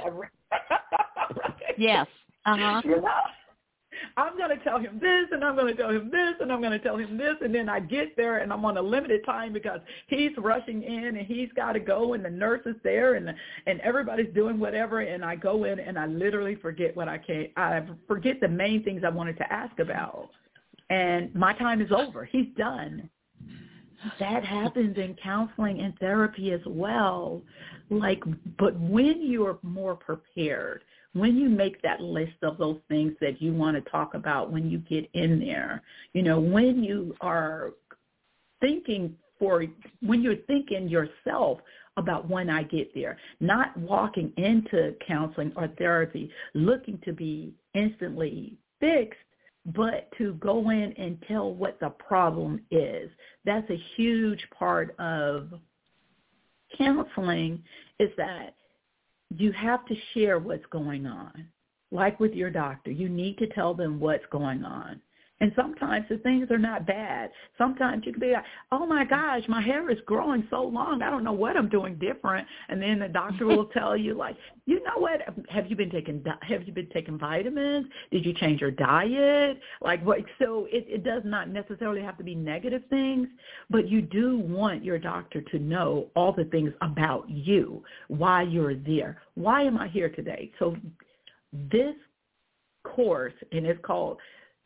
Yes. You know? I'm going to tell him this, and I'm going to tell him this, and I'm going to tell him this, and then I get there, and I'm on a limited time because he's rushing in, and he's got to go, and the nurse is there, and everybody's doing whatever, and I go in, and I literally forget I forget the main things I wanted to ask about, and my time is over. He's done. That happens in counseling and therapy as well. But when you're more prepared, when you make that list of those things that you want to talk about when you get in there, when you are when you're thinking yourself about when I get there, not walking into counseling or therapy looking to be instantly fixed, but to go in and tell what the problem is. That's a huge part of counseling, is that you have to share what's going on. Like with your doctor, you need to tell them what's going on. And sometimes the things are not bad. Sometimes you can be like, oh, my gosh, my hair is growing so long. I don't know what I'm doing different. And then the doctor will tell you, like, you know what? Have you been taking vitamins? Did you change your diet? Like, what? So it does not necessarily have to be negative things, but you do want your doctor to know all the things about you, why you're there. Why am I here today? So this course, and it's called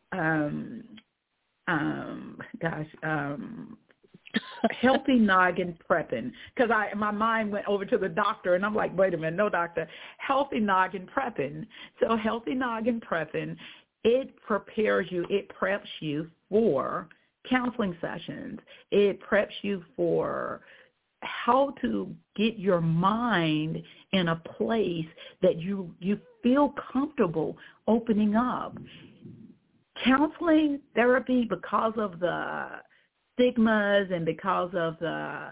Healthy Noggin Prepping, because my mind went over to the doctor, and I'm like, wait a minute, no doctor. Healthy Noggin Prepping. So Healthy Noggin Prepping, it prepares you, it preps you for counseling sessions. It preps you for how to get your mind in a place that you feel comfortable opening up. Counseling, therapy, because of the stigmas and because of the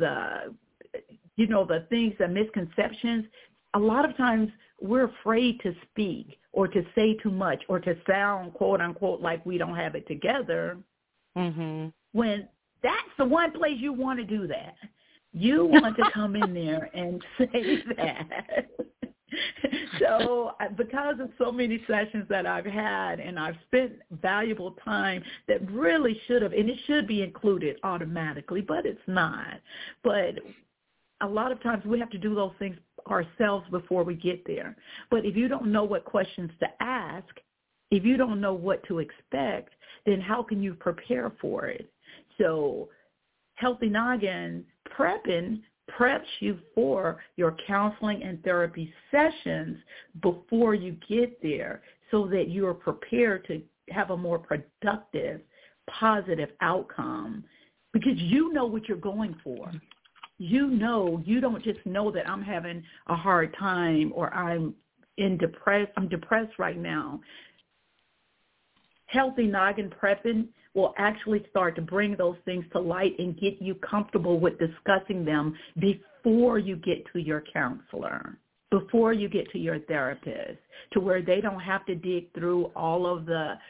things, the misconceptions, a lot of times we're afraid to speak or to say too much or to sound, quote unquote, like we don't have it together. When that's the one place you want to do that. You want to come in there and say that. So because of so many sessions that I've had, and I've spent valuable time that really should have, and it should be included automatically, but it's not. But a lot of times we have to do those things ourselves before we get there. But if you don't know what questions to ask, if you don't know what to expect, then how can you prepare for it? So Healthy Noggin preps you for your counseling and therapy sessions before you get there so that you are prepared to have a more productive, positive outcome because you know what you're going for. You don't just know that I'm having a hard time or I'm depressed right now. Healthy Noggin prepping will actually start to bring those things to light and get you comfortable with discussing them before you get to your counselor, before you get to your therapist, to where they don't have to dig through all of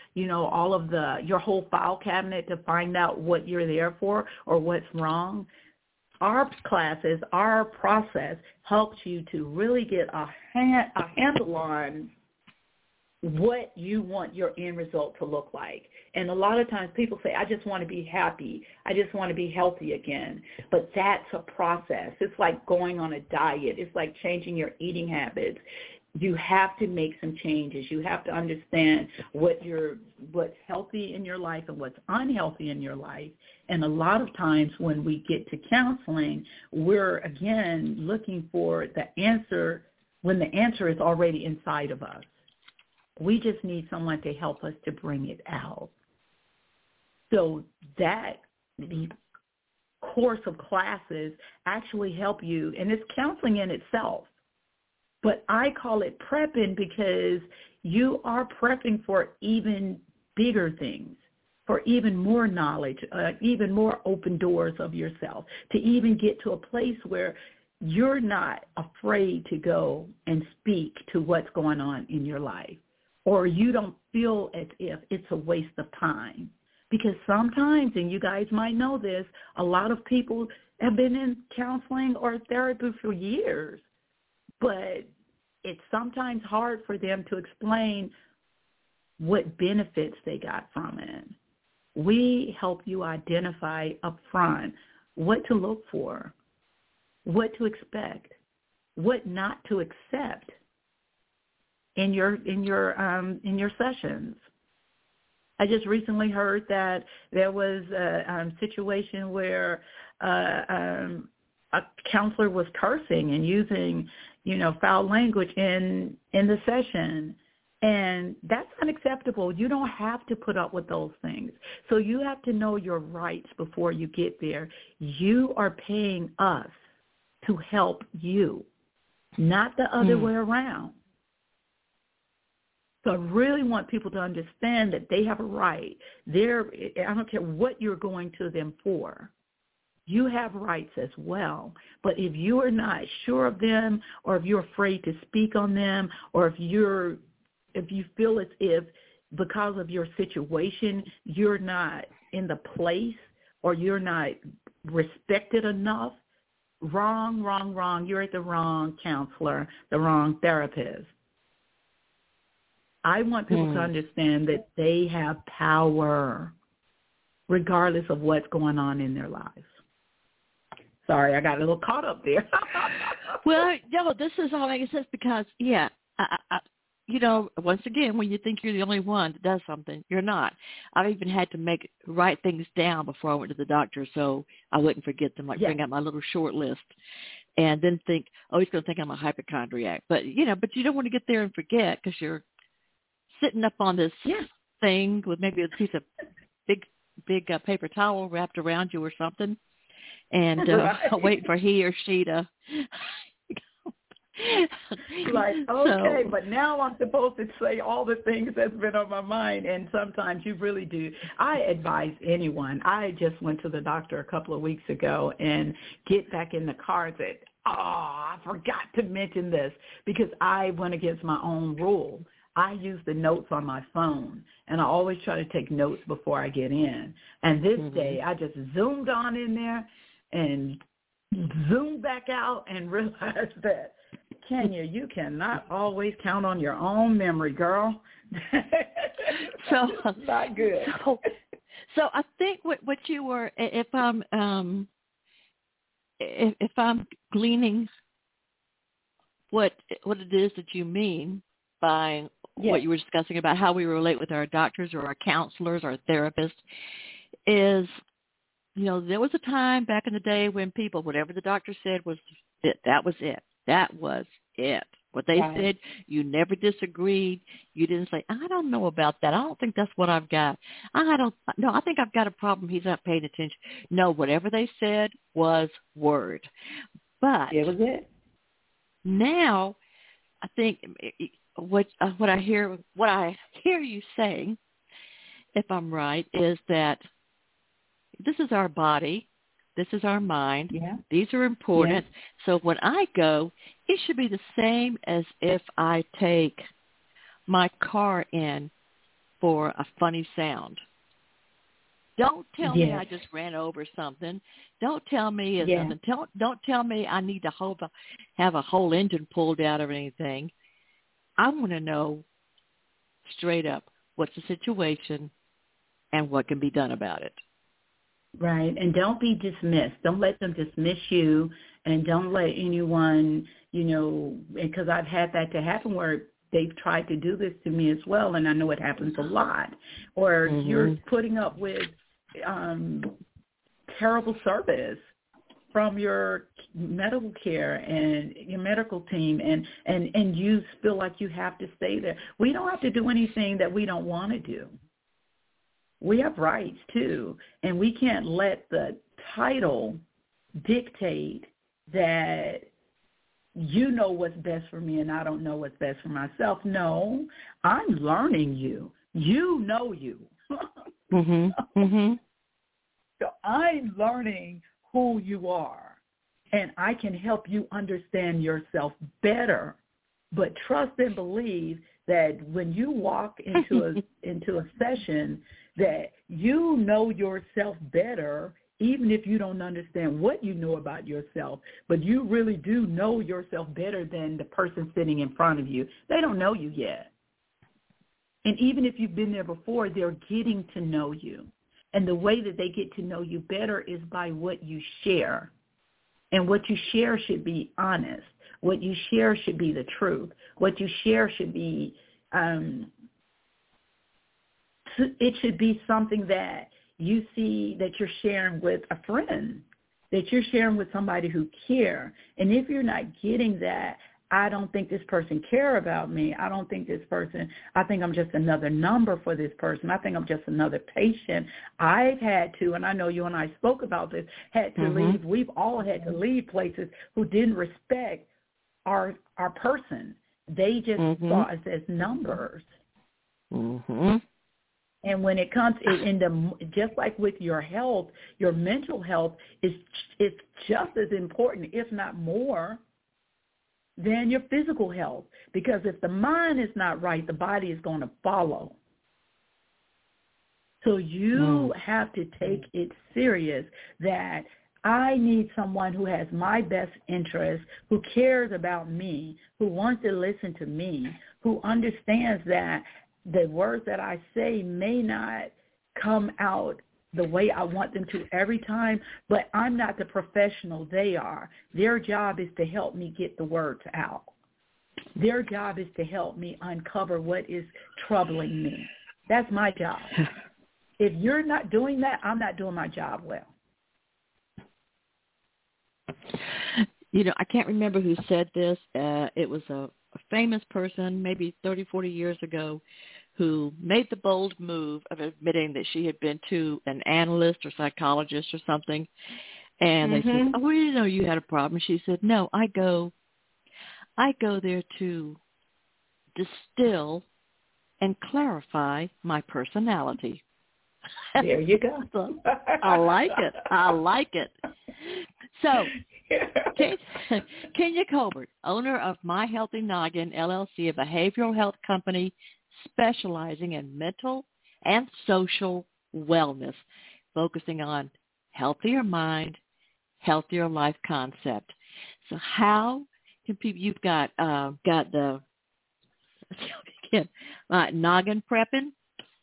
your whole file cabinet to find out what you're there for or what's wrong. Our classes, our process helps you to really get a handle on what you want your end result to look like. And a lot of times people say, I just want to be happy. I just want to be healthy again. But that's a process. It's like going on a diet. It's like changing your eating habits. You have to make some changes. You have to understand what's healthy in your life and what's unhealthy in your life. And a lot of times when we get to counseling, we're, again, looking for the answer when the answer is already inside of us. We just need someone to help us to bring it out. So that course of classes actually help you, and it's counseling in itself. But I call it prepping because you are prepping for even bigger things, for even more knowledge, even more open doors of yourself, to even get to a place where you're not afraid to go and speak to what's going on in your life, or you don't feel as if it's a waste of time. Because sometimes, and you guys might know this, a lot of people have been in counseling or therapy for years, but it's sometimes hard for them to explain what benefits they got from it. We help you identify up front what to look for, what to expect, what not to accept in your sessions. I just recently heard that there was a situation where a counselor was cursing and using, foul language in the session. And that's unacceptable. You don't have to put up with those things. So you have to know your rights before you get there. You are paying us to help you, not the other way around. So I really want people to understand that they have a right. I don't care what you're going to them for. You have rights as well. But if you are not sure of them, or if you're afraid to speak on them, or if you feel as if because of your situation you're not in the place or you're not respected enough, wrong. You're at the wrong counselor, the wrong therapist. I want people to understand that they have power regardless of what's going on in their lives. Sorry, I got a little caught up there. Well, no, this is all making sense because, once again, when you think you're the only one that does something, you're not. I've even had to write things down before I went to the doctor so I wouldn't forget them, bring out my little short list and then think, he's going to think I'm a hypochondriac. But you don't want to get there and forget because you're sitting up on this thing with maybe a piece of big paper towel wrapped around you or something, and waiting for he or she to but now I'm supposed to say all the things that's been on my mind, and sometimes you really do. I advise anyone. I just went to the doctor a couple of weeks ago and get back in the car and said, I forgot to mention this because I went against my own rule. I use the notes on my phone, and I always try to take notes before I get in. And this day, I just zoomed on in there and zoomed back out and realized that Kenya, you cannot always count on your own memory, girl. So not good. So I think what you were, if I'm gleaning what it is that you mean by what you were discussing about how we relate with our doctors or our counselors or therapists is, there was a time back in the day when people, whatever the doctor said was it. That was it. That was it. What they said, you never disagreed. You didn't say, I don't know about that. I don't think that's what I've got. I think I've got a problem. He's not paying attention. No, whatever they said was word. But it was it. Now, I think what I hear you saying, if I'm right, is that this is our body. This is our mind. Yeah. These are important. Yeah. So when I go, it should be the same as if I take my car in for a funny sound. Don't tell me I just ran over something. Don't tell me it's something. Don't tell me I need to have a whole engine pulled out or anything. I want to know straight up what's the situation and what can be done about it. Right, and don't be dismissed. Don't let them dismiss you, and don't let anyone, because I've had that to happen where they've tried to do this to me as well, and I know it happens a lot. Or you're putting up with terrible service from your medical care and your medical team, and you feel like you have to stay there. We don't have to do anything that we don't want to do. We have rights, too, and we can't let the title dictate that you know what's best for me and I don't know what's best for myself. No, I'm learning you. You know you. So I'm learning who you are, and I can help you understand yourself better. But trust and believe that when you walk into a session, that you know yourself better, even if you don't understand what you know about yourself, but you really do know yourself better than the person sitting in front of you. They don't know you yet. And even if you've been there before, they're getting to know you. And the way that they get to know you better is by what you share. And what you share should be honest. What you share should be the truth. What you share should be it should be something that you see that you're sharing with a friend, that you're sharing with somebody who care. And if you're not getting that, I don't think this person care about me. I think I'm just another number for this person. I think I'm just another patient. I've had to, and I know you and I spoke about this, had to leave. We've all had to leave places who didn't respect our person. They just saw us as numbers. And when it comes just like with your health, your mental health is just as important, if not more, than your physical health. Because if the mind is not right, the body is going to follow. So you have to take it serious that I need someone who has my best interest, who cares about me, who wants to listen to me, who understands that the words that I say may not come out the way I want them to every time, but I'm not the professional they are. Their job is to help me get the words out. Their job is to help me uncover what is troubling me. That's my job. If you're not doing that, I'm not doing my job well. I can't remember who said this. It was a famous person, maybe 30, 40 years ago, who made the bold move of admitting that she had been to an analyst or psychologist or something. And they said, we didn't know you had a problem. She said, no, I go there to distill and clarify my personality. There you go. So, I like it. So, Kenya Colbert, owner of My Healthy Noggin, LLC, a behavioral health company specializing in mental and social wellness, focusing on healthier mind, healthier life concept. So how can people? You've got the noggin prepping.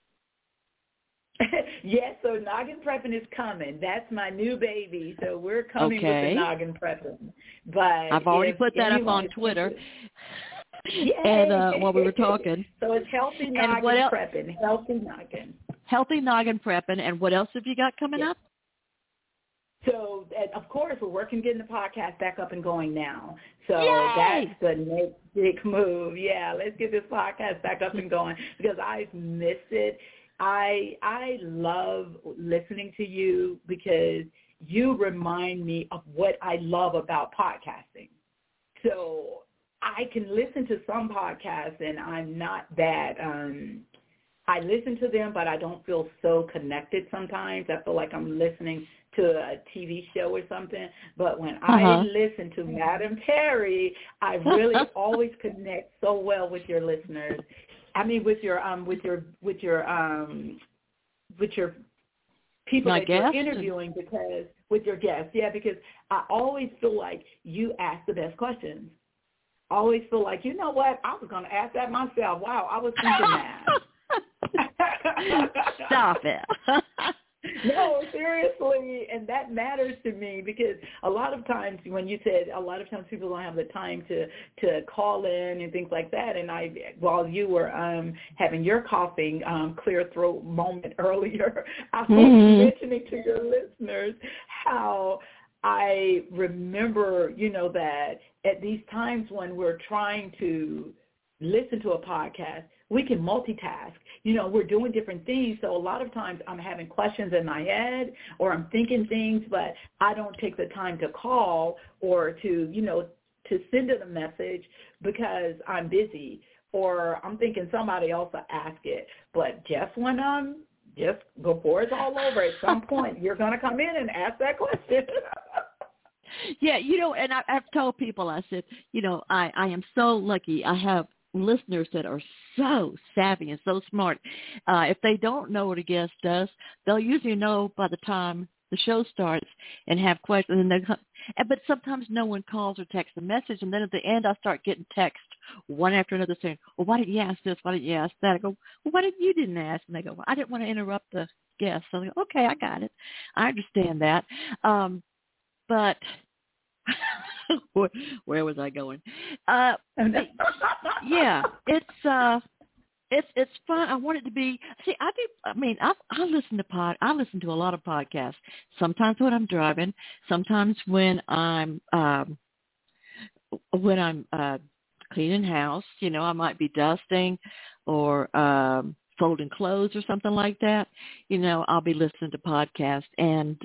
Yes, so noggin prepping is coming. That's my new baby. So we're coming with the noggin prepping. But I've already put that up on Twitter. Yay. And while we were talking. So it's healthy noggin prepping. Healthy noggin prepping. And what else have you got coming up? So, of course, we're working getting the podcast back up and going now. So Yay! That's the next big move. Yeah, let's get this podcast back up and going because I've missed it. I love listening to you because you remind me of what I love about podcasting. So I can listen to some podcasts and I'm not that I listen to them, but I don't feel so connected sometimes. I feel like I'm listening to a TV show or something. But when I listen to Madam Terry, I really always connect so well with your listeners. I mean, with your people that you're interviewing, because with your guests, because I always feel like you ask the best questions. I always feel like, you know what, I was going to ask that myself. Wow, I was thinking that. Stop it. No, seriously, and that matters to me because a lot of times when you said a lot of times people don't have the time to call in and things like that, and while you were having your coughing clear throat moment earlier, I was mentioning to your listeners how I remember, that at these times when we're trying to listen to a podcast, we can multitask. We're doing different things. So a lot of times I'm having questions in my head or I'm thinking things, but I don't take the time to call or to send it a message because I'm busy or I'm thinking somebody else will ask it. But just before it's all over, at some point, you're going to come in and ask that question. Yeah, and I've told people, I said, I am so lucky. I have listeners that are so savvy and so smart. If they don't know what a guest does, they'll usually know by the time the show starts and have questions. But sometimes no one calls or texts a message, and then at the end I start getting text one after another saying, well, why didn't you ask this? Why didn't you ask that? I go, well, why didn't you didn't ask? And they go, well, I didn't want to interrupt the guest. So I go, okay, I got it. I understand that. But where was I going? Yeah, it's fun. I want it to be. See, I listen to a lot of podcasts. Sometimes when I'm driving. Sometimes when I'm cleaning house. I might be dusting or folding clothes or something like that. I'll be listening to podcasts and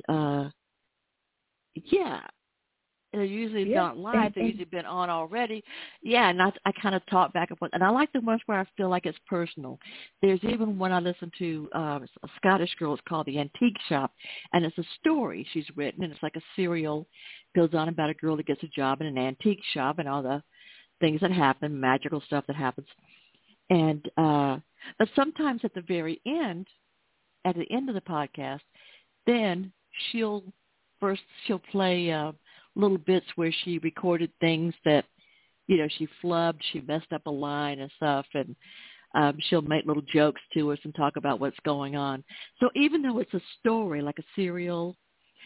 They're usually not live. They've usually been on already. Yeah, and I kind of talk back and forth. And I like the ones where I feel like it's personal. There's even one I listen to, a Scottish girl. It's called The Antique Shop. And it's a story she's written. And it's like a serial. Goes on about a girl that gets a job in an antique shop and all the things that happen, magical stuff that happens. And but sometimes at the very end, at the end of the podcast, then she'll play little bits where she recorded things that, she flubbed, she messed up a line and stuff, and she'll make little jokes to us and talk about what's going on. So even though it's a story, like a serial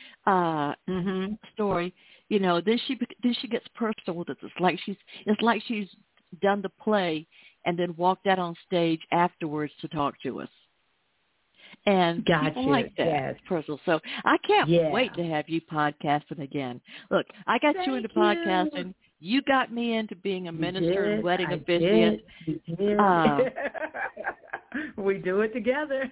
story, then she gets personal with it. It's like she's done the play and then walked out on stage afterwards to talk to us. And people like that. Yes. Personal. So I can't wait to have you podcasting again. Look, I got you into podcasting. You got me into being a minister and wedding officiant. We do it together.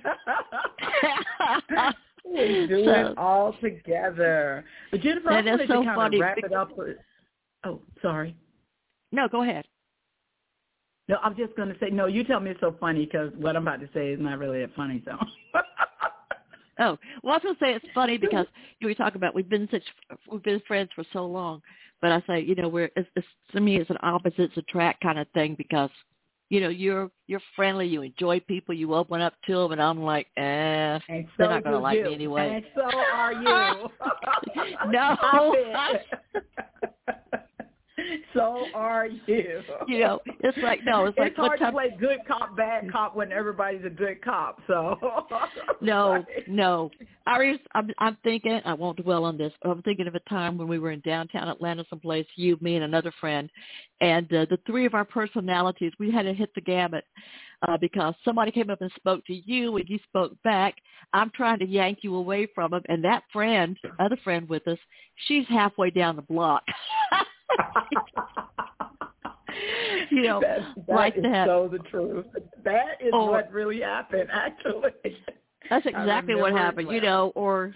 We do it all together. But Jennifer, I wanted to kind of wrap it up. Oh, sorry. No, go ahead. No, I'm just going to say, no, you tell me it's so funny because what I'm about to say is not really that funny, so. Oh, well, I was going to say it's funny because we talk about we've been friends for so long, but I say, to me it's an opposites attract kind of thing because, you're friendly, you enjoy people, you open up to them, and I'm like, they're not going to like me anyway. And so are you. No. So So are you. You know, it's like, no, it's like it's hard to play good cop, bad cop when everybody's a good cop. So no. I'm thinking, I won't dwell on this, but I'm thinking of a time when we were in downtown Atlanta someplace, you, me, and another friend, and the three of our personalities, we had to hit the gamut because somebody came up and spoke to you, and you spoke back. I'm trying to yank you away from him, and that friend, other friend with us, she's halfway down the block. You know, that like is that. So the truth. That is what really happened, actually. That's exactly what happened, you know, or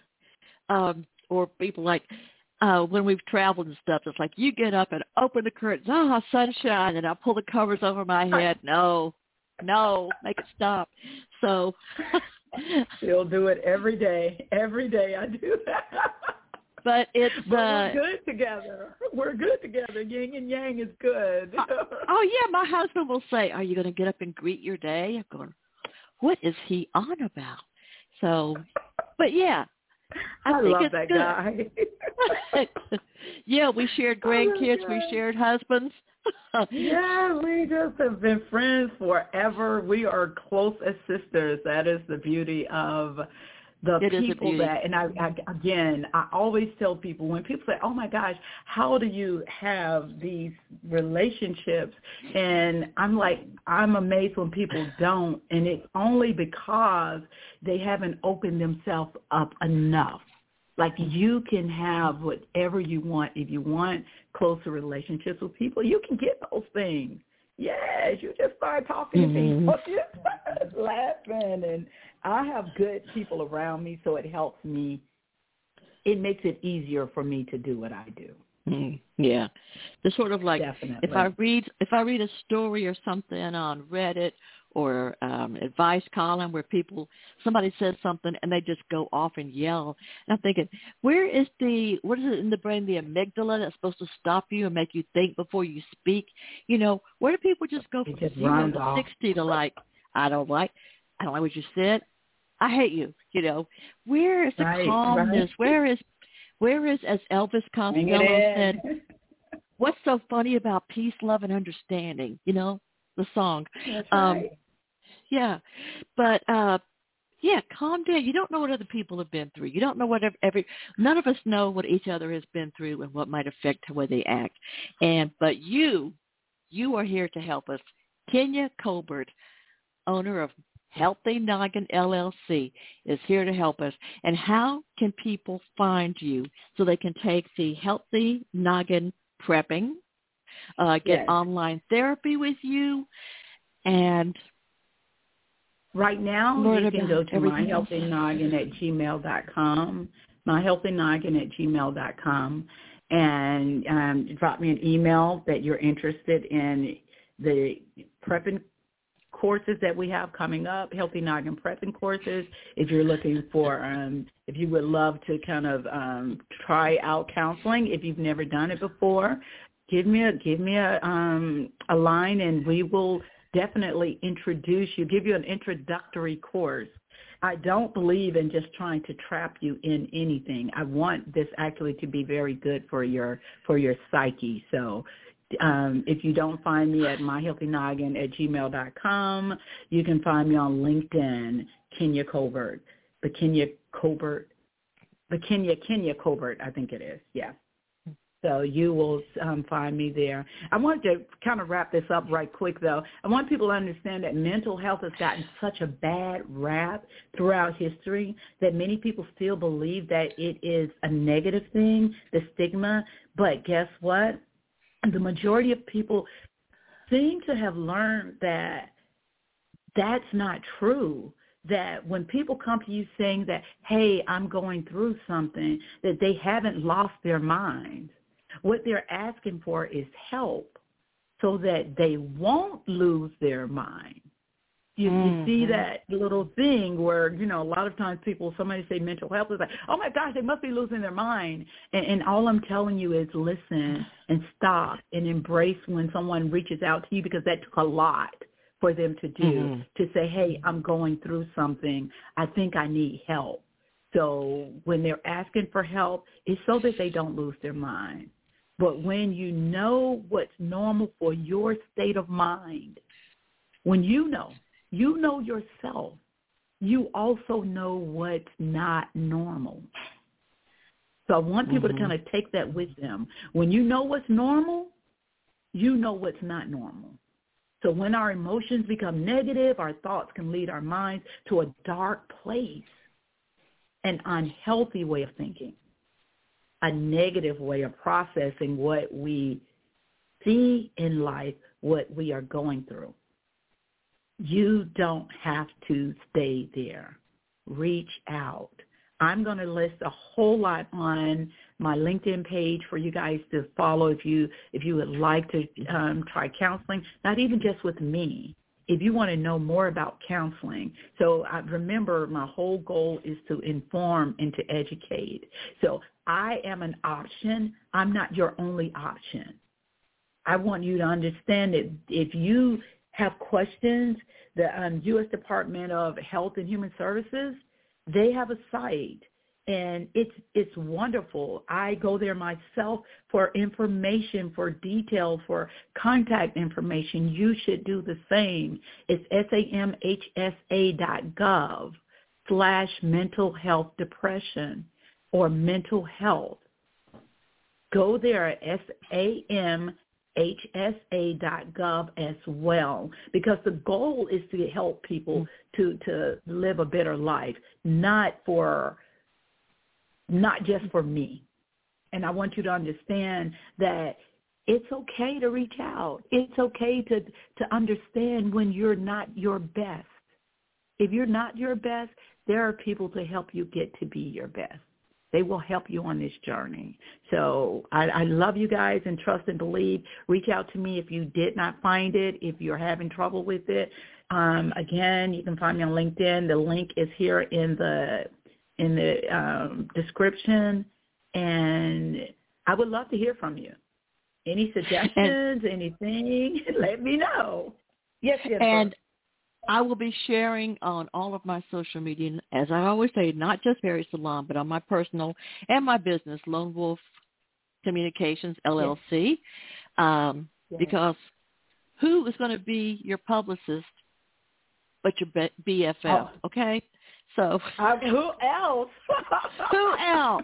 people like when we've traveled and stuff, it's like you get up and open the curtains, sunshine, and I pull the covers over my head. No, make it stop. So still do it every day. Every day I do that. But we're good together. We're good together. Yin and yang is good. Oh yeah, my husband will say, "Are you going to get up and greet your day?" I'm going, "What is he on about?" So, but yeah, I think love it's that good. guy. Yeah, we shared grandkids. We shared husbands. Yeah, we just have been friends forever. We are close as sisters. That is the beauty of the people that, and I always tell people, when people say, oh my gosh, how do you have these relationships? And I'm like, I'm amazed when people don't. And it's only because they haven't opened themselves up enough. Like, you can have whatever you want. If you want closer relationships with people, you can get those things. Yes, you just start talking to people, you start laughing, and I have good people around me, so it helps me. It makes it easier for me to do what I do. Yeah, it's sort of like, definitely. if I read a story or something on Reddit or advice column where somebody says something and they just go off and yell, and I'm thinking, what is it in the brain, the amygdala, that's supposed to stop you and make you think before you speak? You know, where do people just go from 0 to 60 to like, I don't like what you said, I hate you, you know? Where is the calmness? Right. Where is, as Elvis Costello said, what's so funny about peace, love, and understanding? You know, the song. That's right. Yeah, but calm down. You don't know what other people have been through. You don't know what none of us know what each other has been through and what might affect the way they act. But you are here to help us. Kenya Colbert, owner of Healthy Noggin LLC, is here to help us. And how can people find you so they can take the Healthy Noggin prepping, get online therapy with you, and right now you can go to myhealthynoggin@gmail.com, myhealthynoggin@gmail.com, and drop me an email that you're interested in the prepping courses that we have coming up, Healthy Noggin prepping courses. If you're looking for, if you would love to kind of try out counseling, if you've never done it before, give me a line, and we will definitely give you an introductory course. I don't believe in just trying to trap you in anything. I want this actually to be very good for your psyche. So if you don't find me at myhealthynoggin@gmail.com, you can find me on LinkedIn, Kenya Colbert, Kenya Colbert, I think it is, yeah. So you will find me there. I wanted to kind of wrap this up right quick, though. I want people to understand that mental health has gotten such a bad rap throughout history that many people still believe that it is a negative thing, the stigma. But guess what? The majority of people seem to have learned that that's not true. That when people come to you saying that, hey, I'm going through something, that they haven't lost their minds. What they're asking for is help so that they won't lose their mind. You see that little thing where, a lot of times somebody say mental health is like, oh my gosh, they must be losing their mind. And all I'm telling you is listen and stop and embrace when someone reaches out to you, because that took a lot for them to do, to say, hey, I'm going through something. I think I need help. So when they're asking for help, it's so that they don't lose their mind. But when you know what's normal for your state of mind, when you know yourself, you also know what's not normal. So I want people to kind of take that with them. When you know what's normal, you know what's not normal. So when our emotions become negative, our thoughts can lead our minds to a dark place, an unhealthy way of thinking, a negative way of processing what we see in life, what we are going through. You don't have to stay there. Reach out. I'm going to list a whole lot on my LinkedIn page for you guys to follow if you would like to try counseling, not even just with me. If you want to know more about counseling. So I remember my whole goal is to inform and to educate. So I am an option. I'm not your only option. I want you to understand that if you have questions, the U.S. Department of Health and Human Services, they have a site, and it's wonderful. I go there myself for information, for details, for contact information. You should do the same. It's samhsa.gov/mental health depression or mental health. Go there at samhsa.gov as well, because the goal is to help people to live a better life, not just for me. And I want you to understand that it's okay to reach out. It's okay to understand when you're not your best. If you're not your best, there are people to help you get to be your best. They will help you on this journey. So I love you guys, and trust and believe. Reach out to me if you did not find it, if you're having trouble with it. Again, you can find me on LinkedIn. The link is here in the description, and I would love to hear from you. Any suggestions, anything, let me know. Yes, yes. And I will be sharing on all of my social media, as I always say, not just Perry Salon, but on my personal and my business, Lone Wolf Communications, LLC, because who is going to be your publicist but your BFF, okay? So who else? Who else?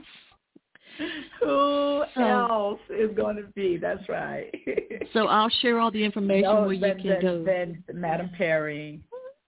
Who else is going to be? That's right. So I'll share all the information where you can go. Then Madam Perry.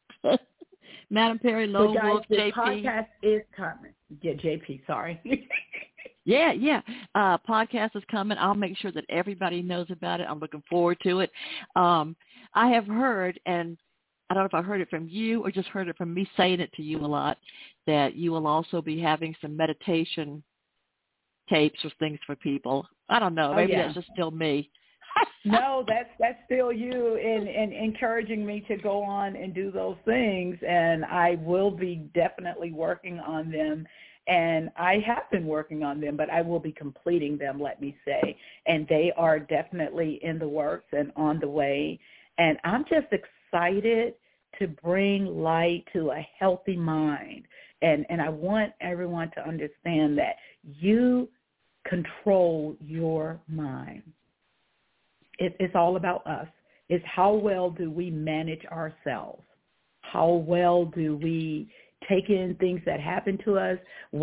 Madam Perry, Lone Wolf, JP. The podcast is coming. Yeah, JP, sorry. Yeah. Podcast is coming. I'll make sure that everybody knows about it. I'm looking forward to it. I have heard, and I don't know if I heard it from you or just heard it from me saying it to you a lot, that you will also be having some meditation tapes or things for people. I don't know. Maybe that's just still me. No, that's still you and encouraging me to go on and do those things. And I will be definitely working on them. And I have been working on them, but I will be completing them, let me say. And they are definitely in the works and on the way. And I'm just excited to bring light to a healthy mind. And I want everyone to understand that you control your mind. It's all about us. It's how well do we manage ourselves? How well do we take in things that happen to us?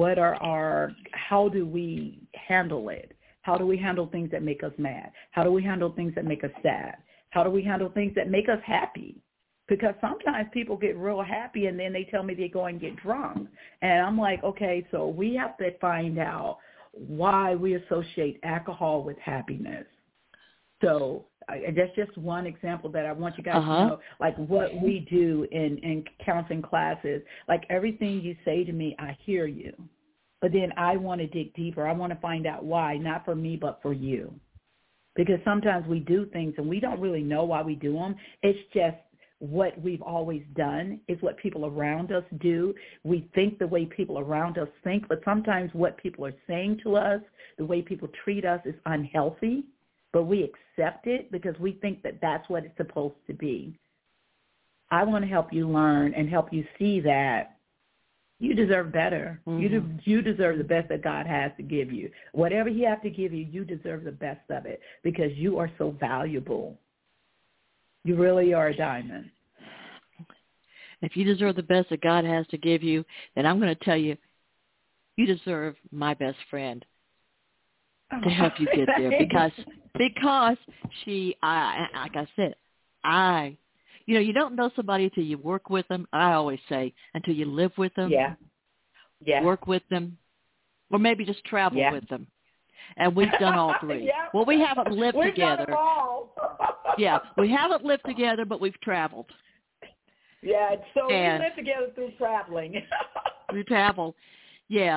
How do we handle it? How do we handle things that make us mad? How do we handle things that make us sad? How do we handle things that make us happy? Because sometimes people get real happy and then they tell me they go and get drunk. And I'm like, okay, so we have to find out why we associate alcohol with happiness. So that's just one example that I want you guys to know, like what we do in counseling classes. Like everything you say to me, I hear you. But then I want to dig deeper. I want to find out why, not for me, but for you. Because sometimes we do things and we don't really know why we do them. It's just what we've always done is what people around us do. We think the way people around us think, but sometimes what people are saying to us, the way people treat us is unhealthy, but we accept it because we think that that's what it's supposed to be. I want to help you learn and help you see that You deserve better. Mm-hmm. You deserve the best that God has to give you. Whatever he has to give you, you deserve the best of it because you are so valuable. You really are a diamond. If you deserve the best that God has to give you, then I'm going to tell you, you deserve my best friend to help you get there because she, like I said, you don't know somebody until you work with them. I always say until you live with them, work with them, or maybe just travel with them. And we've done all three. Well, we haven't lived together. Done them all. We haven't lived together, but we've traveled. Yeah, so we live together through traveling. Through travel, yeah.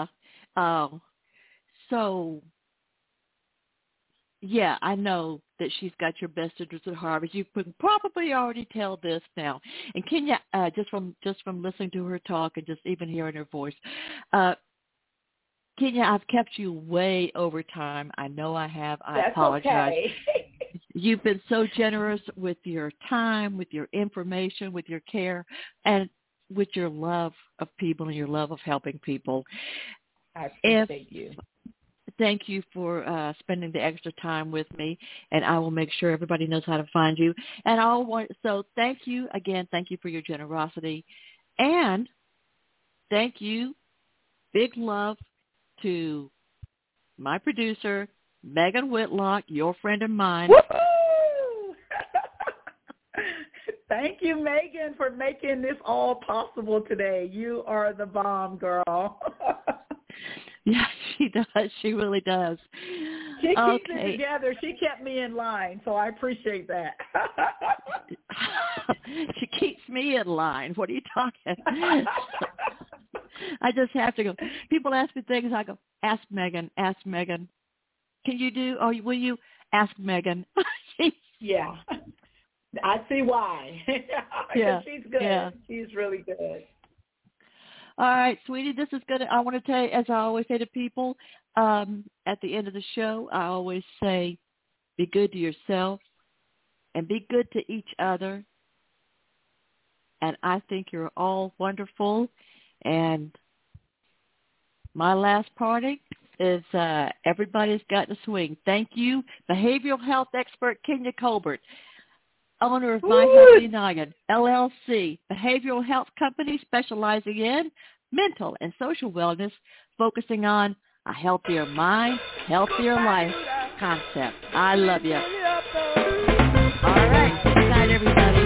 Yeah, I know that she's got your best interest at heart, but you can probably already tell this now. And Kenya, just from listening to her talk and just even hearing her voice, Kenya, I've kept you way over time. I know I have. I apologize. Okay. You've been so generous with your time, with your information, with your care, and with your love of people and your love of helping people. I appreciate you. Thank you for spending the extra time with me, and I will make sure everybody knows how to find you. And so thank you again. Thank you for your generosity, and thank you. Big love to my producer, Megan Whitlock, your friend and mine. Woo-hoo! Thank you, Megan, for making this all possible today. You are the bomb, girl. Yes, she does. She really does. She keeps it together. She kept me in line, so I appreciate that. She keeps me in line. What are you talking? I just have to go. People ask me things. I go, ask Megan. Ask Megan. Can you do? Or will you ask Megan? Yeah, I see why. Yeah, she's good. Yeah. She's really good. All right, sweetie, this is good. I want to tell you, as I always say to people at the end of the show, I always say, be good to yourself and be good to each other. And I think you're all wonderful. And my last parting is everybody's got to swing. Thank you, behavioral health expert Kenya Colbert, owner of My Healthy Noggin, LLC, behavioral health company specializing in mental and social wellness, focusing on a healthier mind, healthier life concept. I love you. All right. Good night, everybody.